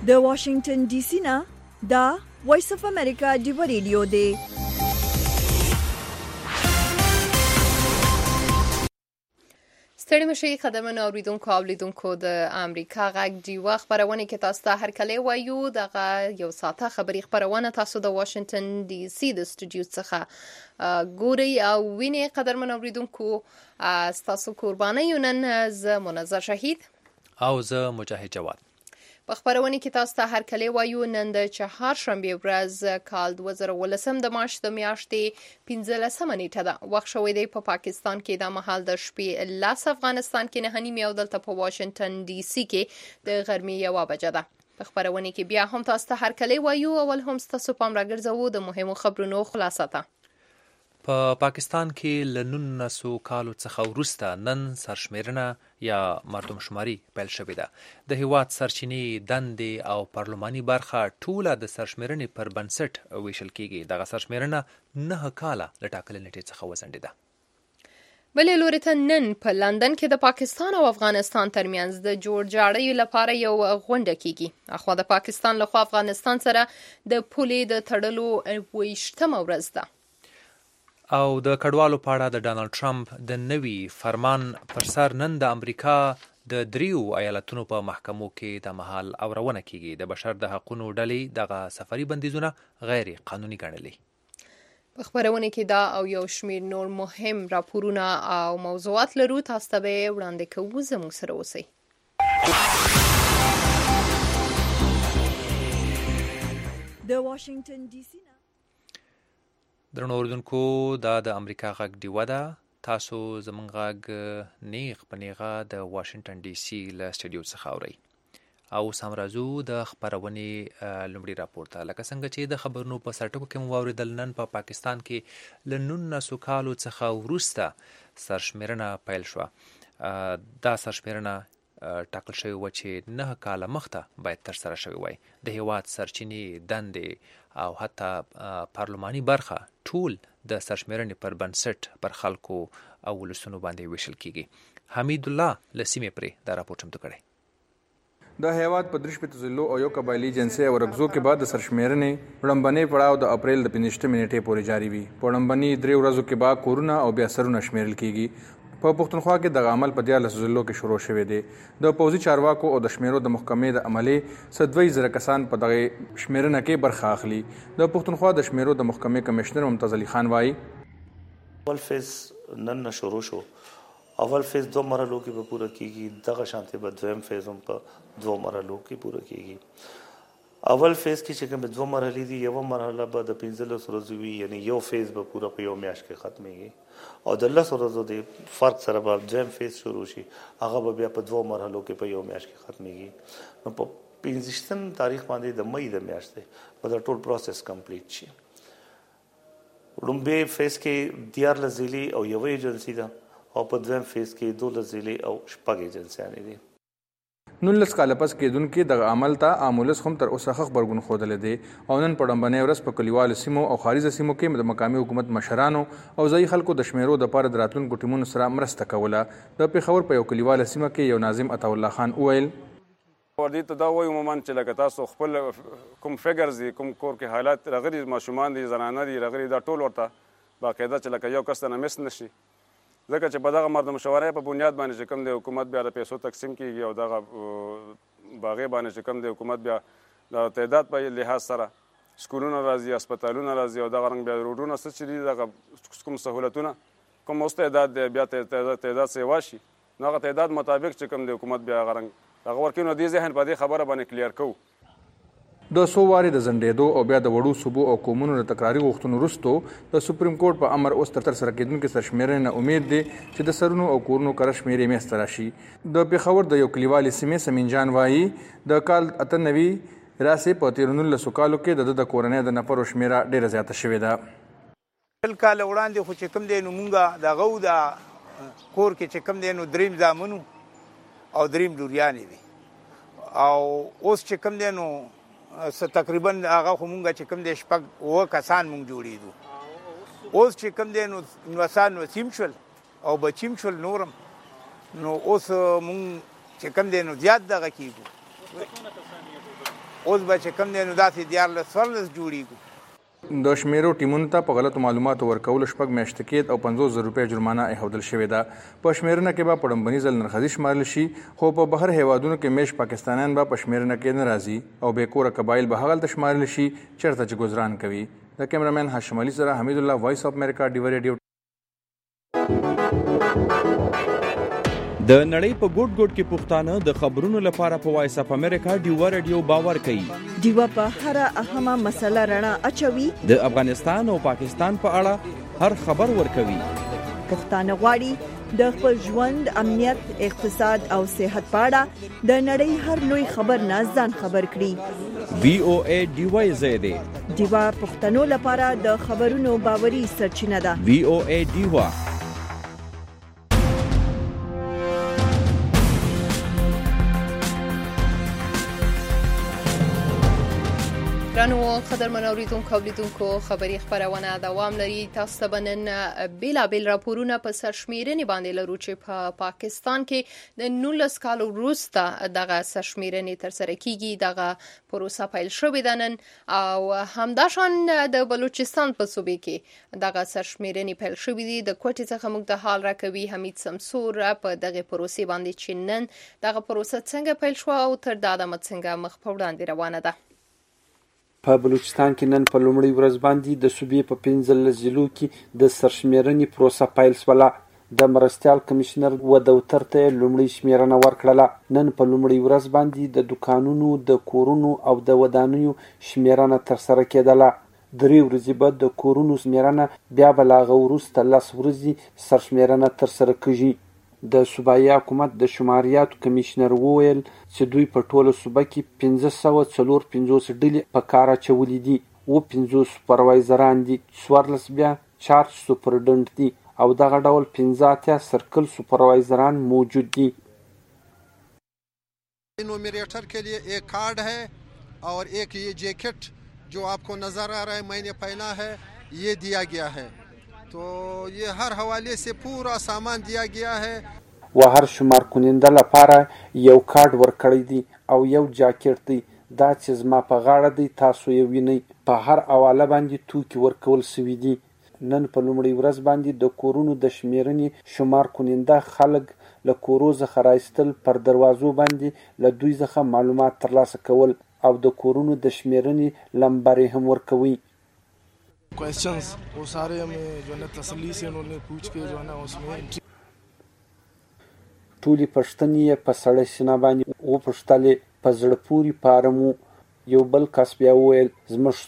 د واشنگټن ډي سي نه دا وایس اف امریکا دی ریډیو دی. ستړي مشي خدمتونو اوریدونکو او لیدونکو د امریکا غږ ډیوه خبرونه کې تاسو ته هر کله وایو دغه یو ساعته خبري خبرونه تاسو د واشنگټن ډي سي د استودیو څخه ګوري او ویني قدرمن اوریدونکو تاسو قرباني نن ز منظر شهید او ز مجاهد جواد په خبرونه کې تاسو ته هر کله وایو نن د چهارشنبه ورځ کال 2018 د مارچ د میاشتې 15 نیټه ده. وخت شوی دی په پاکستان کې د مهال د شپې 10 افغانستان کې 9:30 او دلته په واشنگټن ډي سي کې د غرمې 1 بجه ده. په خبرونه کې بیا هم تاسو ته هر کله وایو اول هم تاسو پام راګرځوو د مهمو خبرونو خلاصه ته. په پاکستان کې له 1900 کالو څخه وروسته نن سرشمیرنه یا مردمشماري پیل شوې ده. د هیواد سرچینې، دندې او پارلماني برخه ټوله د سرشمیرنې پر بنسټ ویشل کیږي. دغه سرشمیرنه 9 کاله له ټاکلې نیټې څخه وځنډېده. بلې لوري ته نن په لندن کې د پاکستان او افغانستان ترمنځ د جوړجاړي لپاره یو غونډه کیږي. اخوا د پاکستان لخوا افغانستان سره د پولې د تړلو 28مه ورځ ده. او د کډوالو په اړه د ډانلډ ټرمپ د نوي فرمان پر سر نن د امریکا د 3 ایالتونو په محکمو کې د مهال اورونه کیږي. د بشر د حقوقو ډلې دغه سفري بندیزونه غیر قانوني ګڼلي. په خبرونه کې دا او یو شمیر نور مهم راپورونه او موضوعات لرو. تاسو ته به وړاندې کوو، زموږ سره اوسئ. د واشنگټن ډي سي درنو اوریدونکو دا د امریکا غږ ډیوه ده. تاسو زموږ غږ نیغ په نیغه د واشنگټن ډي سي له استودیو څخه اورئ. او سم راځو د خبرونې لومړي راپور ته. لکه څنګه چې د خبرونو په سرټکو کې مو واورېدل، نن په پاکستان کې له 1900 کالو څخه وروسته سرشمیرنه پیل شوه. دا سرشمیرنه ټاکل شوی و چې 9 کاله مخته باید ترسره شوی وای. د هیواد سرچینې، دندې او حتی پارلماني برخه ټول د سرشمیرنې پر بنسټ پر خلکو او ولسونو باندې ویشل کیږي. حمید الله لسیمه پرې دا راپور چمتو کړی. د هیواد په 3 ضلعو او یو قبایلي جنسي او رګزو کې بعد د سرشمیرنې وړاندې پړاو د اپریل د 15 نیټې پورې جاری وي. په وړاندې 3 ورځو کې بعد کورونه او بیا سرونه شمیرل کیږي. په پښتونخوا کې د عمل په 14 ضلعو کې شروع شوی دی. د پوځي چارواکو او د شمیرو د محکمې د عملې 120,000 کسان په دغه شمیرنه کې برخه اخلي. د پښتونخوا د شمیرو د محکمې کمشنر ممتاز علي خان وایي اول فیز نن شروع شو. اول فیز 2 مرحلو کې به پوره کیږي. دغه شانته به دویم فیز هم په 2 مرحلو کې پوره کیږي. اول فیز کې چې کوم 2 مرحلې دي، یو مرحله به د 15 ورځې وي، یعنی یو فیز به پوره په یو میاشت کې ختميږي او د 10 ورځو د فرق سره به دویم فیز شروع شي. هغه به بیا په 2 مرحلو کې په یو میاشت کې ختميږي. نو په 15 تاریخ باندې د مې د میاشتې به د ټول پروسس کمپلیټ شي. لومبه فیز کې 14 ضلعې او یو ایجنسی ده او په دویم فیز کې 12 ضلعې او 6 ایجنسیانې دي. 19 کاله پس کېدونکې دغه عمل ته عامولس هم تر اوسه خبرګون خوده دی او نن په ډمبنې ورځ په کلیوالو سیمو او خارجه سیمو کې د مقامي حکومت مشرانو او ځای خلکو د شمیرو د پاره دراتلونکو ټیمونو سره مرسته کوله. د پیښور په یو کلیواله سیمه کې یو ناظم عطا الله خان وویل وردی ته دا وایي عموما چې لکه تاسو خپل کوم فګرز دي، کوم کور کې حالات راغلي، ماشومان دي، زنانه دي راغلي، دا ټول ورته باقاعده چې لکه یو کس نه مس نشي. ځکه چې په دغه مردم مشورې په بنیاد باندې چې کوم د حکومت بیا د پیسو تقسیم کیږي او دغه باغې باندې چې کوم د حکومت بیا د تعداد په لحاظ سره سکولونه راځي، هسپتالونه راځي او دغه رنګ بیا روډونه څه چې دي دغه کوم سهولتونه کوم اوس تعداد دی بیا تعداد سیوا شي، نو هغه تعداد مطابق چې کوم د حکومت بیا هغه رنګ هغه ورکوي. نو دې ذهن په دې خبره باندې کلیر کوو. د څو وارې د ځنډېدو او بیا د وړو صوبو او قومونو د تکراري غوښتنو وروسته د سپریم کورټ په امر اوس تر سره کېدونکې سرشمیرنې نه امید دی چې د سرونو او کورونو کره شمیرې منځته راشي. د پېښور د یو کلیوالې سیمې سمین جان وایي د کال 98 راسې په 19 کالو کې د کورنۍ د نفرو شمیره ډېره زیاته شوې ده. بل کال وړاندې خو چې کوم دی نو مونږ دغه د کور کې چې کوم دی نو 3 زامنو او 3 لوریانې دي او اوس چې کوم دی نو تقریبا هغه خو مونږ چې کوم دی 6 کسان مونږ جوړېدو. اوس چې کوم دی نو نوسان وسیم شول او بچیم شول نورم، نو اوس مونږ چې کوم دی نو زیات دغه کېږو. اوس به چې کوم دی نو داسې 14 جوړېږو. د شمیرو ټیمونو ته په غلطو معلوماتو ورکولو 6 میاشتې قید او 50,000 روپۍ جرمانه ایښودل شوې ده. په شمیرنه کې به په لومړني ځل نرخزي شمارل شي، خو په بهر هیوادونو کې میشت پاکستانیان به په شمیرنه کې نه راځي او بې کوره قبایل به هغلته شمارل شي چېرته چې ګزران کوي. د کیمرامین هاشم علي سره حمید الله، وایس اف امریکا، ډیوه ریډیو. د نړۍ په ګوټ ګوټ کې پښتانه د خبرونو لپاره په وایس اف امریکا ډیوه ریډیو باور کوي. ډیوه په هر اهمه مسله رڼا اچوي. د افغانستان او پاکستان په اړه هر خبر ورکوي. پښتانه غواړي د خپل ژوند، امنیت، اقتصاد او صحت په اړه د نړۍ هر لوی خبر نه ځان خبر کړي. VOA ډیوه زیاده ډیوه پښتنو لپاره د خبرونو باوري سرچینه ده. VOA ډیوه. رانو قدرمن اوریدونکو او لیدونکو خبری خبرونه دوام لري. تاسو ته بنن بیلابیل راپورونه په سرشمیرنې باندې لرو چې په پاکستان کې د 19 کال وروسته دغه سرشمیرنې تر سره کیږي. دغه پروسه پیل شوې ده نن او همداشان د بلوچستان په صوبې کې دغه سرشمیرنې پیل شوې دي. د کوټې څخه موږ د حال راکوي حمید سمسور په دغه پروسې باندې چې نن دغه پروسه څنګه پیل شو او تر دا دمه څنګه مخ په وړاندې روانه ده. په بلوچستان کې نن په لومړۍ ورځ باندې د صوبې په 15 ضلعو کې د سرشمیرنې پروسه پیل شوله. د مرستیال کمشنر و دوتر ته لومړۍ شمیرنه ورکړله. نن په لومړۍ ورځ باندې د دکانونو، د کورونو او د ودانیو شمیرنه تر سره کېدله. 3 ورځې بعد د کورونو شمیرنه، بیا به لا غو وروسته 10 ورځې سرشمیرنه تر سره کیږي. د صوبایي حکومت د شماریاتو کمشنر وویل چې دوی په ټوله صوبه کې 1554 ډلې په کار اچولي دي. 50 سوپروایزران دي، 14 بیا چارج سپرډنټ دي او دغه ډول 15 سرکل سپروایزران موجود دي. نومریټر के लिए एक कार्ड है और एक ये जैकेट जो आपको नजर आ रहा है मैंने पहना है ये दिया गया है. तो ये हर हवाले से पूरा सामान दिया गया है. و هر شمار کننده لپاره یو کارت ورکړی دی او یو جاکټ دی. دا چې زما په غاړه دی تاسو یې وینئ. په هر حواله باندې توکي ورکول شوي دي. نن په لومړۍ ورځ باندې د کورونو د شمیرنې شمار کننده خلک له کورو څخه راایستل، پر دروازو باندې له دوی څخه معلومات ترلاسه کول او د کورونو د شمیرنې لمبرې هم ورکوي. क्वेश्चंस वो सारे हमें जो है तसल्ली से उन्होंने पूछ के जो है ना उसमें ټولې پوښتنې یې په سړه سینه باندې وپوښتلې. په زړه پورې پارم و. یو بل کس بیا وویل زموږ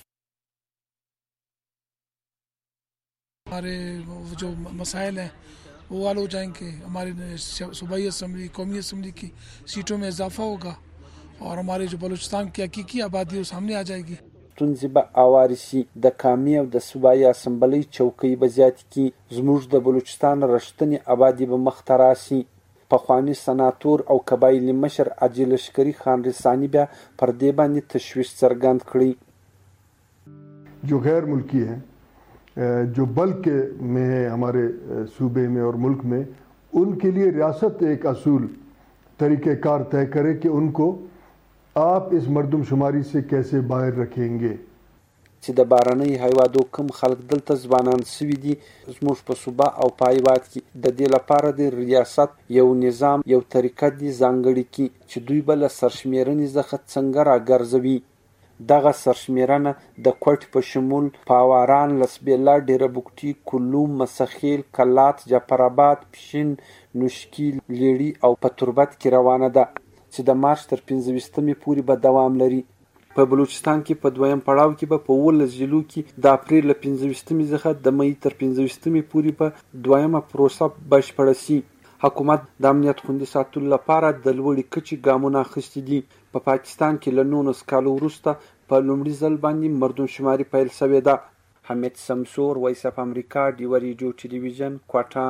हमारे जो मसाइल हैं वो हल हो जाएंगे. हमारी सूबाई असम्बली, कौमी असम्बली की सीटों में इजाफा होगा और हमारे जो बलूचिस्तान की हकीकी आबादी वो सामने आ जाएगी. ستونزې به اوارې شي. د قامي او د صوبایي اسمبلۍ چوکۍ به زیاتې کړي. زموږ د بلوچستان رښتینې آبادي به مخته راشي. پخواني سناتور او قبایلي مشر حاجي لشکري خان رساني بیا پر دې باندې تشویش څرګند کړی. जो गैर मुल्की हैं, जो बल्क में है हमारे सूबे में और मुल्क में, उनके लिए रियासत एक असूल तरीक़ेकार तय करे कि उनको आप इस मर्दमशुमारी से कैसे बाहर रखेंगे. چې د بارنۍ هیوادو کم خلک دلته ځوانان سوي دي زموږ په صوبه او په هیواد کې د دې لپاره د ریاست یو نظام، یو طریقه دي ځانګړې کړي چې دوی به له سرشمیرنې څخه څنګه راګرځوي. دغه سرشمیرنه د کوټ په شمول پاواران، لسبیلا، ډیره بوکټي، کلوم، مسخیل، کلات، جعفرآباد، پشین، نوشکی، لیړي او په تربت کې روانه ده چې د مارچ تر 15مې پورې به دوام لري. په بلوچستان کې په دویم پړاو کې به په 19 ضلعو کې د اپریل له 15مې څخه د مې تر 15مې پورې به دویمه پروسه بشپړه شي. حکومت د امنیت خوندي ساتلو لپاره د لوړې کچې ګامونه اخیستي دي. په پاکستان کې له 19 کالو وروسته په لومړي ځل باندې مردمشماري پیل شوې ده. حمید سمسور، وایس اف امریکا، ډیوه ریډیو ټلویزیون، کوټه.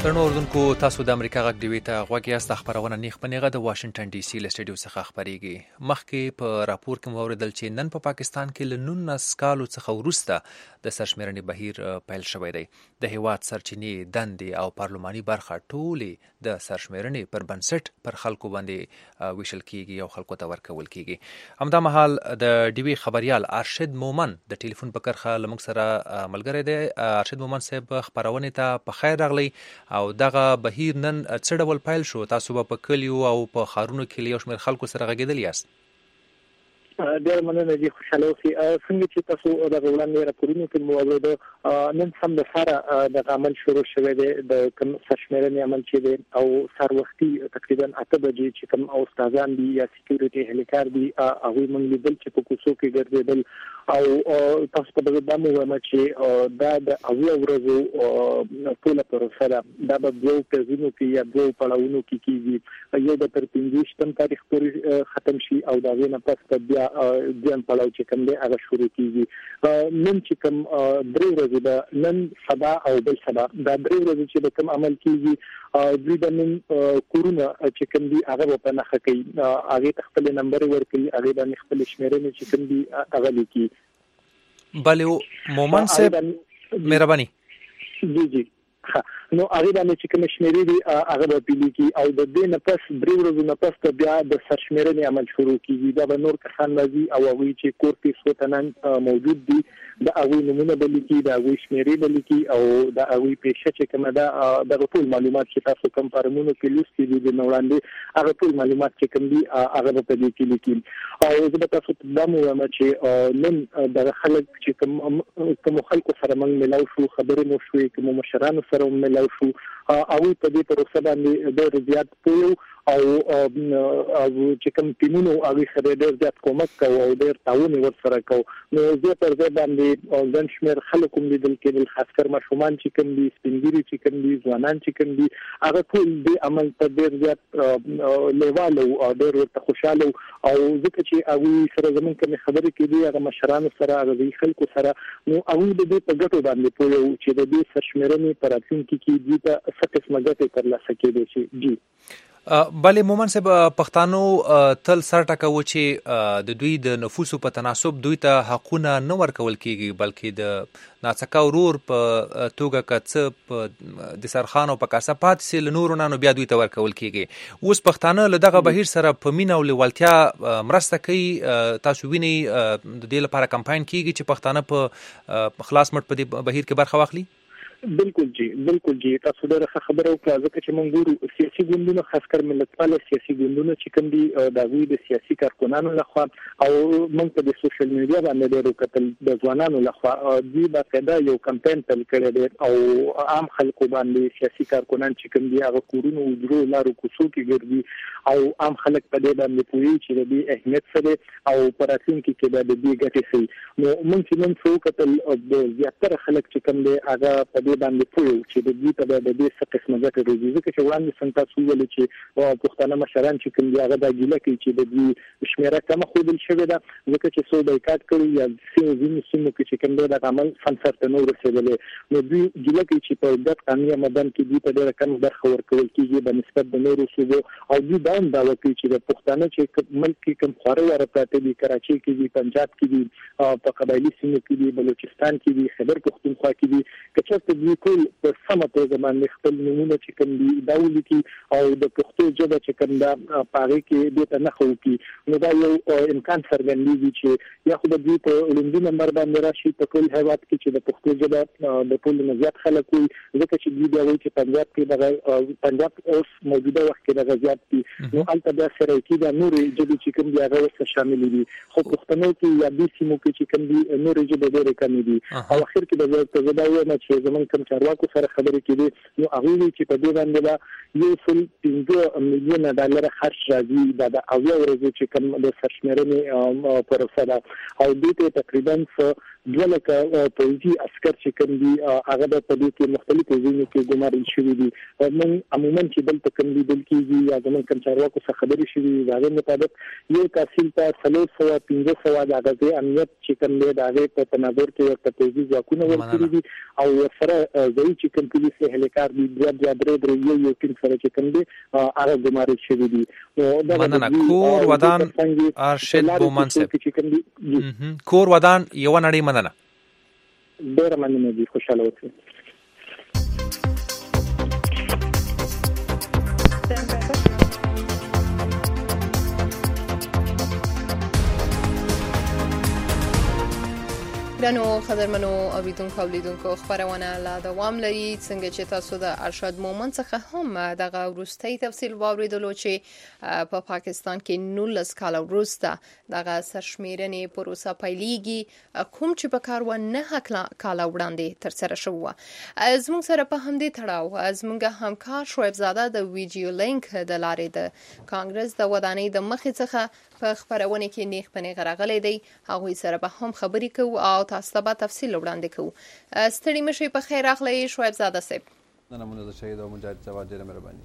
درنو اردوونکو تاسو د امریکا غږ ډیوي ته غوږ یاست. خبرونه نیغ په نیغه د واشنگټن ډي سي له سټډیو څخه خپرېږي. مخکې په راپور کې مو اورېدل چې نن په پاکستان کې له 19 کالو څخه وروسته د سرشمېرنې بهیر پیل شوی دی. د هېواد سرچینې، دندې او پارلماني برخه ټولې د سرشمېرنې پر بنسټ پر خلکو باندې ویشل کېږي او خلکو ته ورکول کېږي. همدا مهال د ډیوي خبریال ارشد مومن د ټلیفون په کرښه له موږ سره ملګری دی. ارشد مومن صاحب خبرونې ته په خیر راغلی. او دغه بهیر نن څه ډول پیل شو؟ تاسو به په کلیو او په ښارونو کې له یو شمېر خلکو سره غږېدلي یاست. ډېر مننه دي، خوشحاله اوسئ. څنګه چې تاسو دغه وړاندې راپورونو کې مو اورېده، نن هم د سهاره دغه عمل شروع شوی دی، د کوم سرشمېرنې عمل چې دی او سهار وختي تقریبا 8 بجې چې کوم استادان دي یا سکیورټي اهلکار دي هغوی موږ لیدل چې په کوڅو کې ګرځېدل. او تاسو ته به دا مو وایم چې دا د اویا ورځو ټوله پروسه ده. دا به 2 پیزونو کې یا 2 پړاوونو کې کېږي. یو د تر 25 تاریخ پورې ختم شي او دا غوښنه پس بیا ځان پړاو چې کوم دی هغه شروع کېږي. نن چې کوم 3 ورځې ده، نن سبا او بل سبا، دا 3 ورځې چې د کوم عمل کېږي دوی د نن کورونه چې کوم دي هغه په نښه کوي، هغې ته خپل نمبر ورکوي، هغې باندې خپل شمېرنې چې کوم دي هغه لیکي. بله مومن صاحب مهرباني. جی نو هغه باندې چې کوم شمیرې دي هغه به پیلېږي او د دې نه پس 3 ورځې نه پس بیا د سرشمېرنې عمل شروع کیږي. دا به نور کسان راځي او هغوی چې کور کې سوتنان موجود دي د هغوی نومونه به لیکي، د هغوی شمېرې به لیکي او د هغوی پیشه چې کومه ده دغه ټول معلومات چې تاسو کوم فارمونو کې لوستي دي د وړاندې، هغه ټول معلومات چې کوم دي هغه به په دې کې لیکي. او زه به تاسو ته دا مو وایم چې نن دغه خلک چې کوم خلکو سره موږ ملاو شو، خبرې مو شوې، کوم مشرانو سره ملاو شو، هغوی په دې پروسه باندې ډېر زیات پوه او چې کوم ټیمونو هغوی سره ډېر زیات کومک کوو او ډېر تعاون یې ورسره کوو. نو زه پر ځای باندې ګڼ شمېر خلک هم لیدل کېدل، خاص کر ماشومان چې کوم دي، سپین ږیري چې کوم دي، ځوانان چې کوم دي، هغه ټول دې عمل ته ډېر زیات لیواله او ډېر ورته خوشحاله او ځکه چې هغوی سره زموږ کومې خبرې کېدې هغه مشرانو سره، هغه خلکو سره، نو هغوی د دې په ګټو باندې پوه وو چې د دې سرشمېرنې په راتلونکي کې دوی ته څه قسمه ګټې ترلاسه کېدی شي. جی بله مومن صاحب، پښتانو تل سر ټکاوه چې د دوی د نفوسو په تناسب دوی ته حقونه نه ورکول کېږي، بلکې د ناڅکه ورور په توګه که څه د سرخان او په کاسه پاتې سي له نورو نه، نو بیا دوی ته ورکول کېږي. اوس پښتانه له دغه بهیر سره په مینه او لیوالتیا مرسته کوي. تاسو وینئ د دې لپاره کمپاین کېږي چې پښتانه په خلاص مټ په دې بهیر کې برخه واخلي. بالکل جی، بالکل جی، تاسو ډېره ښه خبره وکړه، ځکه چې موږ ګورو سیاسي ګوندونه، خاص کر ملتپاله سیاسي ګوندونه چې کوم دي د هغوی د سیاسي کارکنانو لخوا او موږ ته د سوشل میډیا باندې ډېر وکتل د ځوانانو لخوا دوی باقاعده یو کمپاین پیل کړی دی او عام خلکو باندې سیاسي کارکنان چې کوم دي هغه کورونو، حجرو، لارو، کوڅو کې ګرځي او عام خلک په دې باندې پوهېږي چې د دې اهمیت څه دی او په راتلونکي کې به د دې ګټې څه وي. نو موږ چې نن څه وکتل د زیاتره خلک چې کوم دی هغه په دې باندې پوه چې د دوی ته به د دې څه قسمه ګټې راځي، ځکه چې وړاندې څنګه تاسو وویل چې پښتانه مشران چې کوم دي هغه دا ګیله کوي چې د دوی شمېره کمه ښودل شوې ده، ځکه چې څو بایکاټ کړي یا ځینو سیمو کې چې کوم دی دغه عمل سر ته نه ورسېدلی، نو دوی ګیله کوي چې په ګډ قانوني مدن کې دوی ته ډېره کمه برخه ورکول کېږي په نسبت د نورو صوبو. او دوی دا هم دعوه کوي چې د پښتانه چې ملک کې کوم خواره واره پراته دي، کراچۍ کې دي، پنجاب کې دي، په قبایلي سیمو کې دي، بلوچستان کې دي، خیبر پښتونخوا کې دي، که چېرته دوی ټول په سمه توګه باندې خپل نومونه چې کوم دي دا ولیکي او د پښتو ژبه چې کوم ده په هغې کې دې ته نښه وکړي، نو دا یو امکان څرګندېږي چې یا خو به دوی په لومړي نمبر باندې راشي په ټول هېواد کې چې د پښتو ژبه د ټولو نه زیات خلک وي، ځکه چې دوی بیا وایي چې پنجاب کې دغه پنجاب اوس موجوده وخت کې دغه زیات دي، نو هلته بیا سرایکي دا نورې ژبې چې کوم دي هغه ورسره شاملې دي، خو پښتنو کې یا دې سیمو کې چې کوم دي نورې ژبې ډېرې کمې دي. او اخر کې به زه دا وایم چې زموږ کوم چارواکو سره خبرې کېدې، نو هغوی وایي چې په دې باندې به $1.5 میلیون خرچ راځي، دا د اویا ورځو چې کوم د سرشمېرنې پروسه ده او دې ته تقریبا دوه لکه پوځي عسكر چې کوم دي هغه په دې کې مختلفو ځایونو کې ګمارل شوي دي. من عموما چې دلته کوم لیدل کېږي یا زموږ کوم چارواکو څخه خبرې شوي دي د هغې مطابق یو تحصیل ته 400-500 د هغه امنیت چې کوم دی د هغې په تناظر کې ورته پوځي ځواکونه ورکړي دي او ورسره ځایي چې کوم پولیس اهلکار دي درې یو ټیم سره چې کوم دی هغه ګمارل شوي دي. مننه. کور ودان ارشد بومنصب کور ودان یو نړۍ مننه. ډېره مننه دي. خوشاله اوسئ. ګرانو قدرمنو اوریدونکو او لیدونکو خبرونه لا دوام لري. څنګه چې تاسو د ارشد مومن څخه هم دغه وروستي تفصیل واوریدلو چې په پاکستان کې 19 کال وروسته دغه سرشمیرنې پروسه پیلېږي کوم چې په کار و 9 کال وړاندې ترسره شوه. زموږ سره په همدې تړاو زموږ همکار شعیب زاده د ویډیو لینک د لارې د کانګرس د ودانۍ د مخې څخه په خبرونه کې نیغ په نیغ راغلی دی. هغوی سره به هم خبرې کوو او تاسو ته به تفصیل وړاندې کوو. ستړي مشئ، په خیر راغلی شعیب زاده صاحب. نمونه شهید او مجاهد جواد ډېره مهرباني.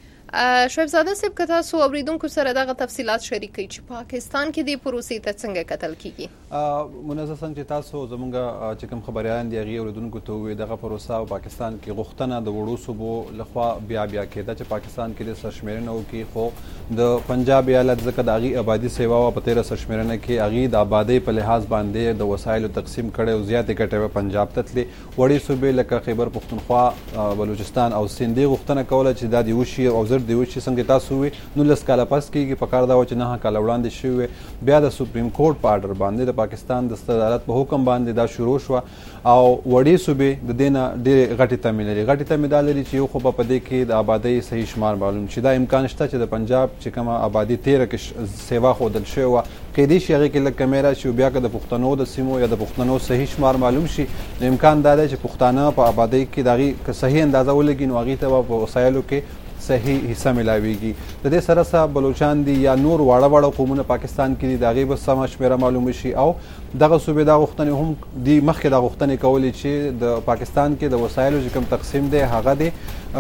شعیب زاده صاحب که تاسو اوریدونکو سره دغه تفصیلات شریک کړئ چې پاکستان کې د پروسې ته څنګه کتل کیږي. منزه څنګه چې تاسو زمونږ چې کوم خبريان دي هغه اوریدونکو ته وي دغه پروسه او پاکستان کې غوښتنه د وړو صوبو لخوا بیا کېده چې پاکستان کې د سرشمیرنه وکړي، خو د پنجاب ایالت ځکه د هغې آبادي سیوا په تیره سرشمیرنه کې هغې د آبادۍ په لحاظ باندې د وسایلو تقسیم کړی او زیاتې ګټې به پنجاب ته تلې. وړې صوبې لکه خیبر پښتونخوا، بلوچستان او سند یې غوښتنه کوله چې دا دې وشي او زر دې وشي. څنګه تاسو وي 19 کاله پس کېږي، په کار دا و چې 9 کاله وړاندې شوې بیا د سپریم کورټ په آرډر باندې د پاکستان د ستر عدالت په حکم باندې دا شروع شوه او وړې صوبې د دې نه ډېرې غټې تمې لري. غټې تمې دا لري چې یو خو په دې کې د آبادۍ صحیح شمار معلوم شي. دا امکان شته چې د پنجاب چې کومه آبادي 13 کې سیوا ښودل شوې وه کیدای شي هغې کې لږ کمی راشي او بیا که د پښتنو د سیمو یا د پښتنو صحیح شمار معلوم شي نو امکان دا دی چې پښتانه په آبادۍ کې د هغې که صحیح اندازه ولګي نو هغې ته به په وسایلو کې صحیح حصہ ملاویږي. د دې سره سره بلوچان دي یا نور واړه قومونه پاکستان کې دي د هغې به سمه شمېره معلومه شي او دغه صوبې دا غوښتنې هم دي مخکې دا غوښتنې کولې چې د پاکستان کې د وسایلو چې کوم تقسیم دی هغه دی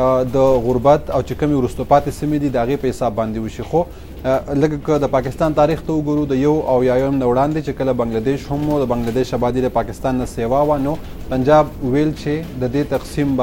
د غربت او چې کومې وروسته پاتې سیمې دي د هغې په حساب باندې وشي. خو لږ که د پاکستان تاریخ ته وګورو د 1 او 2 نه وړاندې چې کله بنګلادیش هم د بنګلادیش آبادي د پاکستان نه سیوا وه نو پنجاب ویل چې د دې تقسیم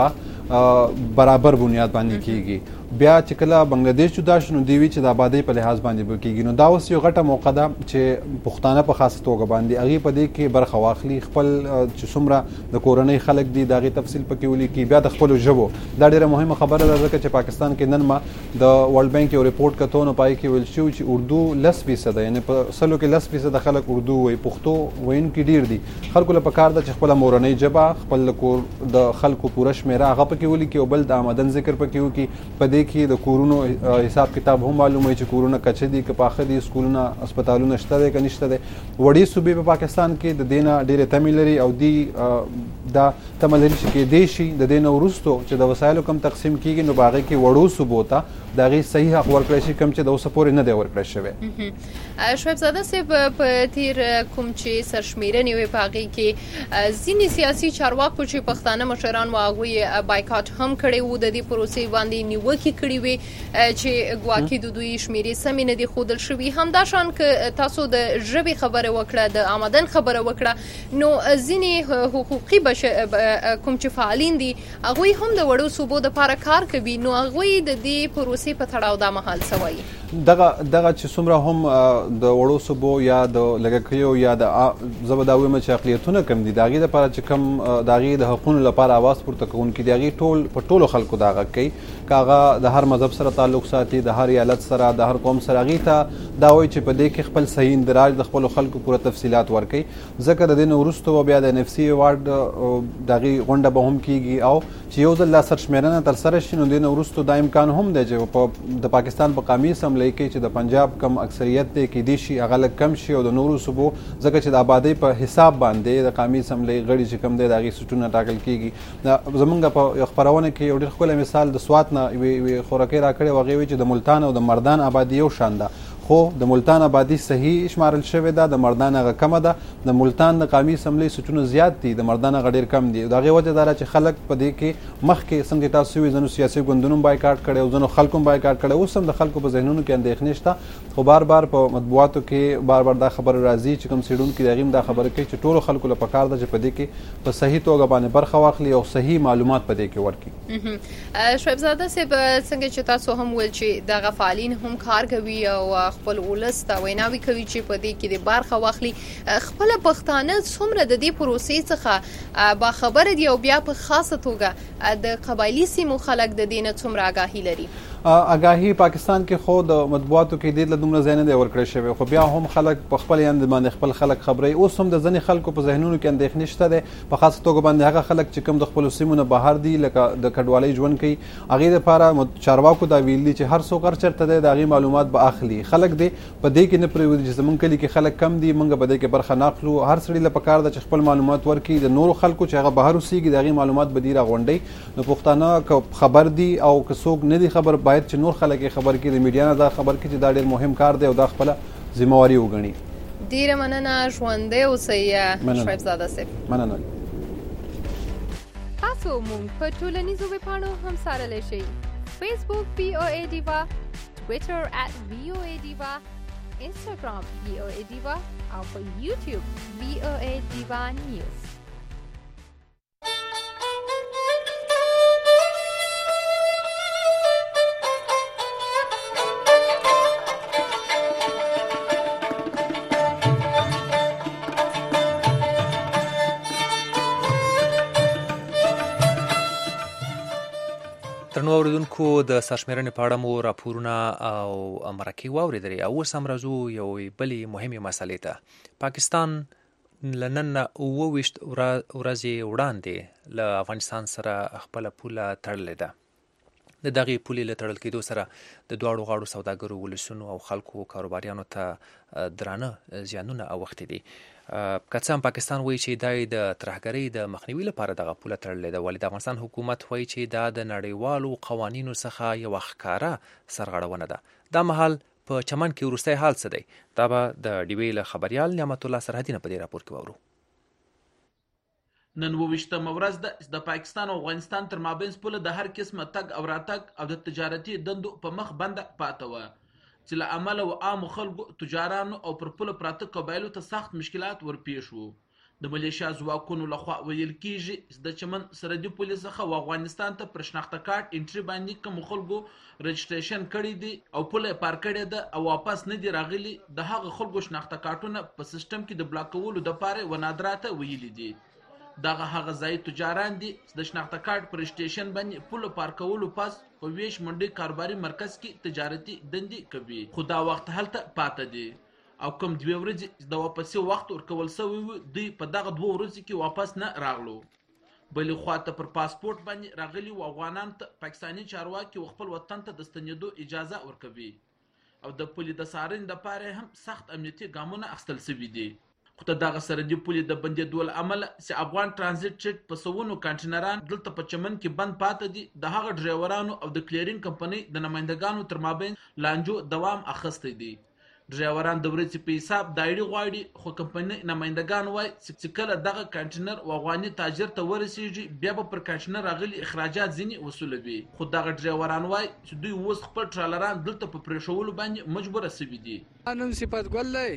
به برابر بنیاد باندې کیږي. بیا چې کله بنګلادیش جدا شو نو دوی وی چې د آبادۍ په لحاظ باندې به کیږي. نو دا اوس یو غټه موقع ده چې پښتانه په خاصه توګه باندې هغې په دې کې برخه واخلي، خپل چې څومره د کورنۍ خلک دي د هغې تفصیل پکې ولیکي، بیا د خپلو ژبو. دا ډېره مهمه خبره ده ځکه چې پاکستان کې نن ما د ورلډ بینک یو ریپورټ کتو نو پای کې ویل شوي چې اردو 10% یعنې په 100 کې 10% خلک اردو وایي، پښتو ویونکي ډېر دي. خلکو له پکار ده چې خپله مورنۍ ژبه خپل کور د خلکو پوره شمېره هغه پکې ولیکي او بل د آمدن ذکر پکې وکړي. په دې کې د کورونو حساب کتاب هم معلوموي چې کورونه کچه دي که پاخه دي، سکولونه هسپتالونه شته دی که نشته دی. وړې صوبې په پاکستان کې د دې نه ډېرې تمې لري او دوی دا تمه لري چې کیدای شي د دې نه وروستو چې د وسایلو کم تقسیم کیږي نو په هغې کې وړو صوبو ته د هغې صحیح حق ورکړی شي کوم چې د اوسه پورې نه دی ورکړی شوی. شعیب زاده صاحب په تیر کوم چې سرشمیرنې وې په هغې کې ځینې سیاسي چارواکو چې پښتانه مشران وو هغوی بایکاټ هم کړی وو، د دې پروسې باندې نیوکې کړې وې چې ګواکې د دوی شمیرې سمې نه دي ښودل شوي. همداشان که تاسو د ژبې خبره وکړه، د آمدن خبره وکړه، نو ځینې حقوقي کوم چې فعالین دي هغوی هم د وړو صوبو دپاره کار کوي، نو هغوی د دې پروسې په تړاو دا مهال څه وایي؟ دغه چې څومره هم د وړو صوبو یا د لږکیو یا د زه به دا ووایم چې اقلیتونه کم دي د هغې دپاره چې کوم د هغې د حقونو لپاره اواز پورته کوونکي دي هغې ټول په ټولو خلکو دا غږ کوي، که هغه د هر مذهب سره تعلق ساتي، د هر ایالت سره، د هر قوم سره، هغې ته دا وایي چې په دې کې خپل صحیح اندراج د خپلو خلکو پوره تفصیلات ورکوي. ځکه د دې نه وروسته به بیا د NFC ایوارډ د هغې غونډه به هم کېږي او چې یو ځل دا سرشمیرنه ترسره شي نو د دې نه وروستو دا امکان هم دی چې د پاکستان په قومي اسمبلۍ کې چې د پنجاب کم اکثریت دی کیدای شي هغه لږ کم شي او د نورو صوبو ځکه چې د آبادۍ په حساب باندې د قومي اسمبلۍ غړي چې کم دی د هغې سیټونه ټاکل کېږي. زمونږ په خپرونه کې یو ډېر ښکلی مثال د سوات نه یوې خورکۍ راکړې وه، هغې وایي چې د ملتان او د مردان آبادي یو شان ده خو د ملتان آبادي صحیح شمارل شوې ده، د مردان هغه کمه ده. د ملتان د قومي اسمبلۍ سوچونه زیات دي، د مردان هغه ډېر کم دي. د هغې وجه دا ده چې خلک په دې کې مخکې څنګه تاسو وي ځینو سیاسي ګوندونو بایکاټ کړی او ځینو خلکو بایکاټ کړی، اوس هم د خلکو په ذهنونو کې اندېښنې شته. خو بار په مطبوعاتو کې بار دا خبره راځي چې کوم څېړونکي د هغې هم دا خبره کوي چې ټولو خلکو له پکار ده چې په دې کې په صحیح توګه باندې برخه واخلي او صحیح معلومات په دې کې ورکړي. شعیب زاده صاحب، څنګه چې تاسو هم ویل چې دغه فعالین هم کار کوي او خپل ولس ته ویناوي کوي چې په دې کې د برخه واخلي، خپل پښتانه څومره د دې پروسې څخه باخبره دي او بیا په خاصه توګه د قبایلي سیمو خلک د دې نه څومره آګاهي لري؟ آګاهي پاکستان کې خو د مطبوعاتو کې ډېر له دومره ځای نه دی ورکړی شوی، خو بیا هم خلک په خپل یاندې باندې خپل خلک خبروي. اوس هم د ځینې خلکو په ذهنونو کې اندېښنې شته دی، په خاصه توګه باندې هغه خلک چې کوم د خپلو سیمو نه بهر دي لکه د کډوالۍ ژوند کوي، هغې دپاره چارواکو دا ویلي چې هر څوک هر چېرته دی د هغې معلومات به اخلي. خلک دی په دې کې نه پرېږدي چې زموږ کلي کې خلک کم دي، موږ به دې کې برخه نه اخلو. هر سړي له پکار ده چې خپل معلومات ورکړي. د نورو خلکو چې هغه بهر اوسېږي د هغې معلومات به دي راغونډوي. نو پښتانه که خبر دي او که څوک نه دي خبر، باید چې نور خلک خبر کړي، د میډیا نه دا خبر کړي چې دا ډېر مهم کار دی او دا خپله ذمهواري وګڼي. ډېره مننه، ژوندی اوسئ شعیب زاده صاحب. مننه. تاسو مونږ په ټولنیزو ویبپاڼو هم څارلی شئ: فیسبوک VOA ډیوا، ټویټر @VOA ډیوا، انسټاګرام VOA ډیوا او په یوټیوب VOA ډیوا نیوز. درنو اوریدونکو، د سرشمېرنې په اړه مو راپورونه او مرکې واورېدلې او اوس هم راځو یوې بلې مهمې مسلې ته. پاکستان له نن نه 28 ورځې وړاندې له افغانستان سره خپله پوله تړلې ده. د دغې پولې له تړل کېدو سره د دواړو غاړو سوداګرو، ولسونو او خلکو کاروباریانو ته درانه زیانونه اوښتي دي. که څه هم پاکستان وایي چې دا د ترهګرۍ د مخنیوي لپاره دغه پوله تړلې ده، ولې د افغانستان حکومت وایي چې دا د نړیوالو قوانینو څخه یوه ښکاره سرغړونه ده. دا مهال په چمن کې وروستی حال څه دی؟ دا به د ډیوې له خبریال نعمت الله سرحدي نه په دې راپور کې واورو. نن 28مه ورځ ده د پاکستان او افغانستان تر مابینځ پوله د هر قسمه تګ او راتګ او د تجارتي دندو په مخ بنده پاته وه، چې له عمله و عامو خلکو، تجارانو او پر پوله پراته قبایلو ته سخت مشکلات ورپېښ وو. د ملیشیا ځواکونو لخوا ویل کېږي چې د چمن سرحدي پولې څخه و افغانستان ته پر شناخته کارت انټري باندې کومو خلکو رجسټریشن کړی دی او پوله یې پار کړې ده او واپس نه دي راغلي، د هغه خلکو شناخته کارتونه په سیسټم کې د بلاک کولو دپاره و نادراته ویلي دي. دغه هغه ځایي تجاران دي چې د شناخته کارت پر سټیشن باندې پوله پار کولو پس په ویش منډي کاروباري مرکز کې تجارتي دندې کوي، خو دا وخت هلته پاته دي او کوم 2 ورځې د واپسي وخت ورکول سوی و، دوی په دغه 2 ورځو کې واپس نه راغلو. بلې خواته پر پاسپورت باندې راغلي و افغانان ته پاکستاني چارواکي خپل وطن ته د ستنېدو اجازه ورکوي او د پولې د څارنې دپاره هم سخت امنیتي ګامونه اخیستل سوي دي. خو ته دغه سرحدي پولې د بندېدو له امله چې افغان ټرانزیټ چټ په سوونو کانټینران دلته په چمن کې بند پاته دي، د هغه ډرایورانو او د کلیرینګ کمپنۍ د نمایندګانو تر مابین لانجو دوام اخیستی دی. ډرایوران د ورځې په حساب دایري غواړي، خو کمپنۍ نمایندګان وایي چې کله دغه کانټینر و افغاني تاجر ته ورسیږي بیا به پر کانټینر راغلي اخراجات ځینې وصولوي. خو دغه ډرایوران وایي چې دوی اوس خپل ټرالران دلته په پرېښولو باندې مجبوره سوي دي. نوم صفت ګل دی،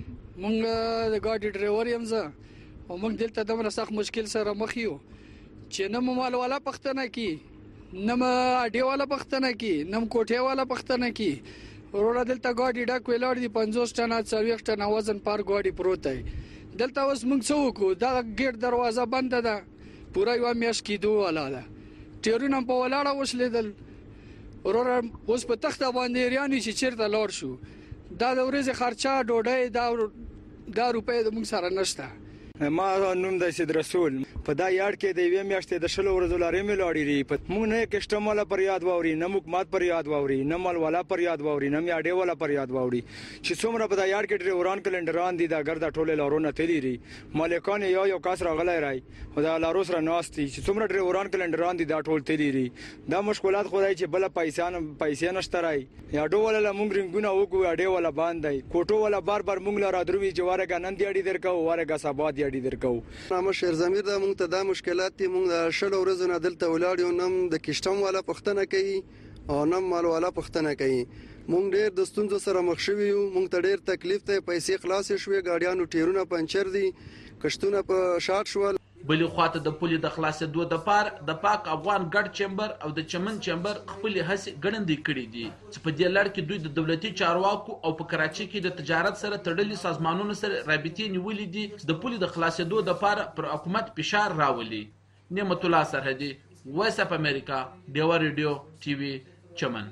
مونږ د ګاډي ډرایور یم زه او مونږ دلته دومره سخت مشکل سره مخ یو چې نه مو مال والا پښتنه کی، نه مو اډې والا پښتنه کی، نه مو کوټې والا پښتنه کی. وروره دلته ګاډي ډک ولاړ دي، 50 ټنه 40 ټنه وزن پر ګاډي پروت دی. دلته اوس مونږ څه وکړو؟ دغه ګیټ دروازه بنده ده، پوره یوه میاشت کېدو والا ده، ټیرونه په ولاړه وشلېدل. وروره اوس په تخته باندې ایریان چې چېرته لاړ شو، دا د ورځې خرچه ډوډۍ دا روپۍ د موږ سره نشته. ما نوم د سید رسول په دا یاد کې د یوې میاشتې د 10 ورځې لارې مې لاړې ری په مونږ نه کسټمر پر یاد ووري نه مکمات پر یاد ووري نه مال والا پر یاد ووري نه میاډې والا پر یاد ووري چې څومره په دا یاد کې ډرایوران کلندران دي دا ګرځا ټوله لارونه تللی ری مالکان یو کاس راغلی راي خدا لارو سره ناشتي چې څومره ډرایوران کلندران دي دا ټول تللی ری دا مشکلات خدای چې بل پیسې نشته راي یا ډول له مونږ رنګونه وګو اډې والا باندې کوټو والا بار مونږ لاره دروي جواره غنن دی اډې درکو واره غصابات دی درکو نامه شیر زمیر د مونږ ته د مشکلات دي مونږ د 10 ورځې نه دلته ولاړ یو نم د کشتم والا پښتنه کوي او نم مال والا پښتنه کوي مونږ ډېر د ستونزو سره مخ شوي یو مونږ ته ډېر تکلیف ته پیسې خلاص شوې ګاډیانو ټیرونه پنچر دي کشتونه په شاټ شول بلې خواته د پولې د خلاصېدو دپاره د پاک افغان ګډ چمبر او د چمن چمبر خپلې هڅې ګړندۍ کړي دي چې په دې لړ کې دوی د دولتي چارواکو او په کراچۍ کې د تجارت سره تړلي سازمانونو سره رابطې نیولې دي چې د پولې د خلاصېدو دپاره پر حکومت فشار راولي. نعمت الله سرحدي، وایس اف امریکا، ډیوه ریډیو ټي وي، چمن.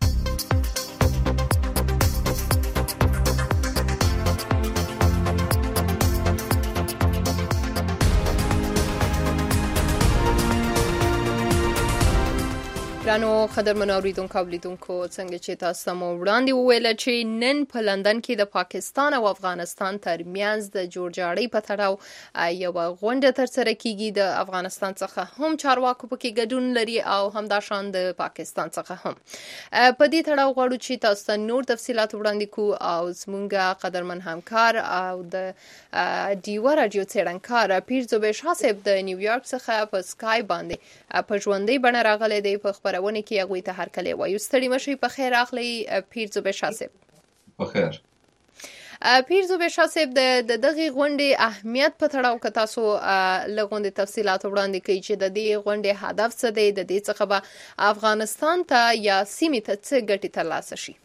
رانو قدرمنو اوریدونکو او لیدونکو څنګه چې تاسو مو وړاندې وویل چې نن په لندن کې د پاکستان او افغانستان ترمنځ د جوړجاړي په تړاو یو غونډه ترسره کیږي. د افغانستان څخه هم چارواکو پکې ګډون لري او همداشان د پاکستان څخه هم. په دې تړاو غواړو چې تاسو نور تفصيلات وړاندې کو او زمونږ قدرمن همکار او د ډیوه رادیو څېړنکار پیرزو بشا صاحب د نیویارک څخه په سکای باندې په ژوندۍ بڼه راغلی دی. په خبرونه کې هغه ته هر کله وایو ستړي مشي. په خیر اخلي پیرزو بشا صاحب. په خیر. پیرزو بشا صاحب د دغه غونډې اهمیت په تړاو ک تاسو لغونډې تفصيلات وړاندې کوي چې د دې غونډې هدف څه دی، د دې څخه به افغانستان ته یا سیمې ته څه ګټه ترلاسه شي.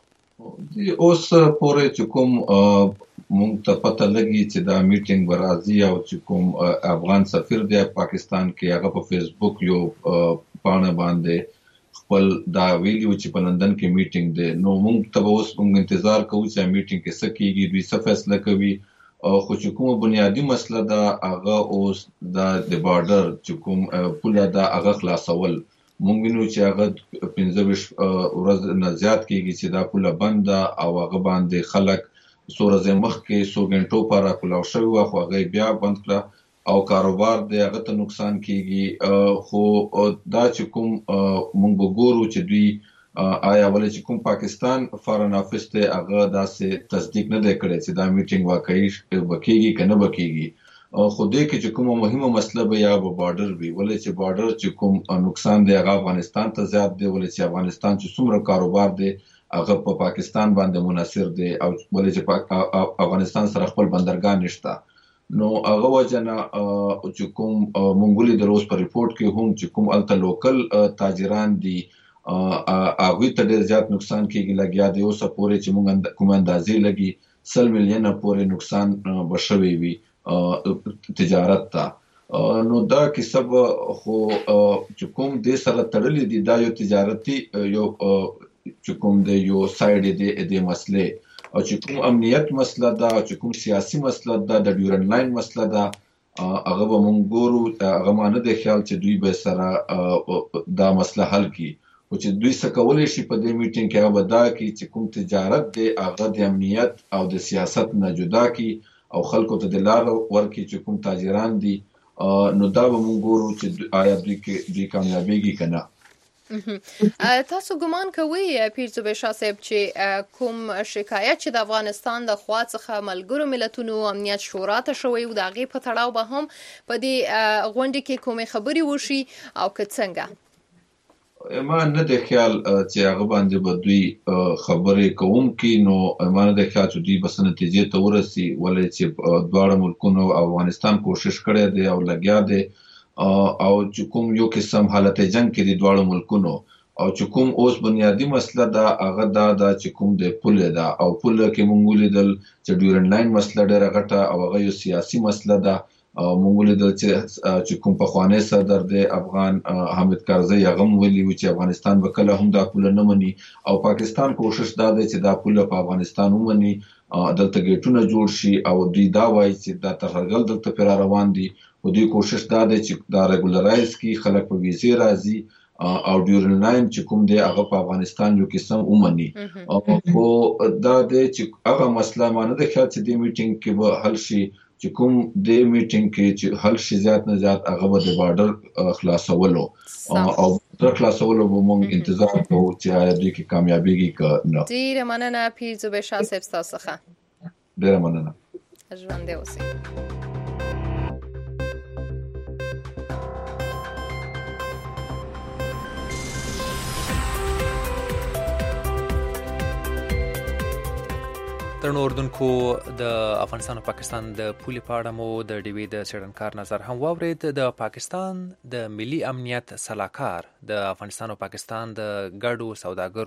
اوس پورې چې کوم مونږ ته پته لګي چې دا میټینګ برازي او چې کوم افغان سفیر دی پاکستان کې هغه په فیسبوک یو پاڼه باندې خپل دا ویډیو چې په لندن کې میټینګ دی، نو مونږ ته اوس مونږ انتظار کوو چې میټینګ کې څه کیږي، دوی څه فیصله کوي. خو چې کومه بنیادی مسله ده هغه اوس د بارډر چې کوم پوله ده هغه خلاصول. مونږ وینو چې هغه 15 ورځې نه زیات کیږي چې دا پوله بند ده او هغه باندې خلک څو ورځې مخکې 100 غنټو لپاره کلاو شوي وو خو هغه بیا بند کړه او کاروبار دی هغه ته نقصان کیږي. خو دا چې کوم مونږ ګورو چې دوی آیا ولې چې کوم پاکستان فارن افیس ته هغه داسې تصدیق نه دی کړی چې دا میټینګ واقعي وکړي کنه وکړي. خو دې کې چې کومه مهمه مسله به یا به بارډر وي، ولې چې بارډر چې کوم نقصان دی هغه افغانستان ته زیات دی، ولې چې افغانستان چې څومره کاروبار دی هغه په پاکستان باندې منحصر دی او ولې چې افغانستان سره خپل بندرګاه نشته. نو هغه وجنه چې کوم مونږ د روز په ریپورت کې هم چې کوم الته لوکل تاجران دي هغه ته ډېر زیات نقصان کېږي لګیا دی. اوس پورې چې مونږ کوم اندازې لګي 100 میلیونه پورې نقصان بشوي وي تجارت ته. نو دا کسب خو چې کوم د سره تړلې دي دا یو تجارتي یو چې کوم د یو سایډ دی د مسلې او چې کوم امنیت مسله ده او چې کوم سیاسي مسله ده د ډیورن لاین مسله ده هغه به مونږ ګورو. هغه مانه د خیال چې دوی به سره دا مسله حل کړي او چې دوی څه کولی شي په دې میټینګ کې هغه دا کوي چې کوم تجارت دی هغه د امنیت او د سیاست نه جدا کړي او خلکو ته د لار ورکړي چې کوم تاجران دي. نو دا به مونږ ګورو چې آیا دوی کامیابیږي که نه. تاسو ګمان کوئ پیرزو بشا صاحب چې کوم شکایت چې د افغانستان د خوا څخه ملګرو ملتونو امنیت شورا ته شوی و د هغې په تړاو به هم په دې غونډې کې کومې خبرې وشي او که څنګه؟ ما نه د خیال چې هغه باندې به دوی خبرې کوونکي، نو ما نه د خیال چې دوی به څه نتیجې ته ورسي، ولې چې دواړه ملکونو افغانستان کوشش کړی دی او لګیا دی او چې کوم یو قسم حالت جنگ کې د دواړو ملکونو او چې کوم اوس بنیادی مسله ده هغه دا چې کوم د پوله ده او پوله کې مونږ ولیدل چې ډیورن لاین مسله ډېره غټه او هغه یو سیاسي مسله ده موږ ولیدل چې کوم پخوانی صدر د افغان حامد کرزي هغه ویلي و چې افغانستان به کله هم دا پوله نه مني او پاکستان کوشش دا دی چې دا پوله په افغانستان ومني، دلته ګیټونه جوړ شي او دوی دا وایي چې دا ترهګر دلته پر روان دي او دوی کوشش دا دی چې دا ریګولرایز کی خلک په ویزه راځي او ډیورن لاین چې کوم دی هغه په افغانستان یو قسم ومني. خو دا دی چې هغه مسله مانه د خیال چې د میټینګ کې به حل شي، چې کوم د میټینګ کې چې حل شي زیات نه زیات هغه به د بارډر خلاصولو او د خلاصولو به موږ انتظار کوو چې آیا دوی کې کامیابیږي که نه. ډیره مننه پیر زبیر شاه صاحب تاسو څخه. ډیره مننه. ژوندی اوسئ. درنو اردوونکو د افغانستان او پاکستان د پولې په اړه مو د ډیوي د څېړنکار نظر هم واورید. د پاکستان د ملي امنیت سلاکار د افغانستان او پاکستان د ګډو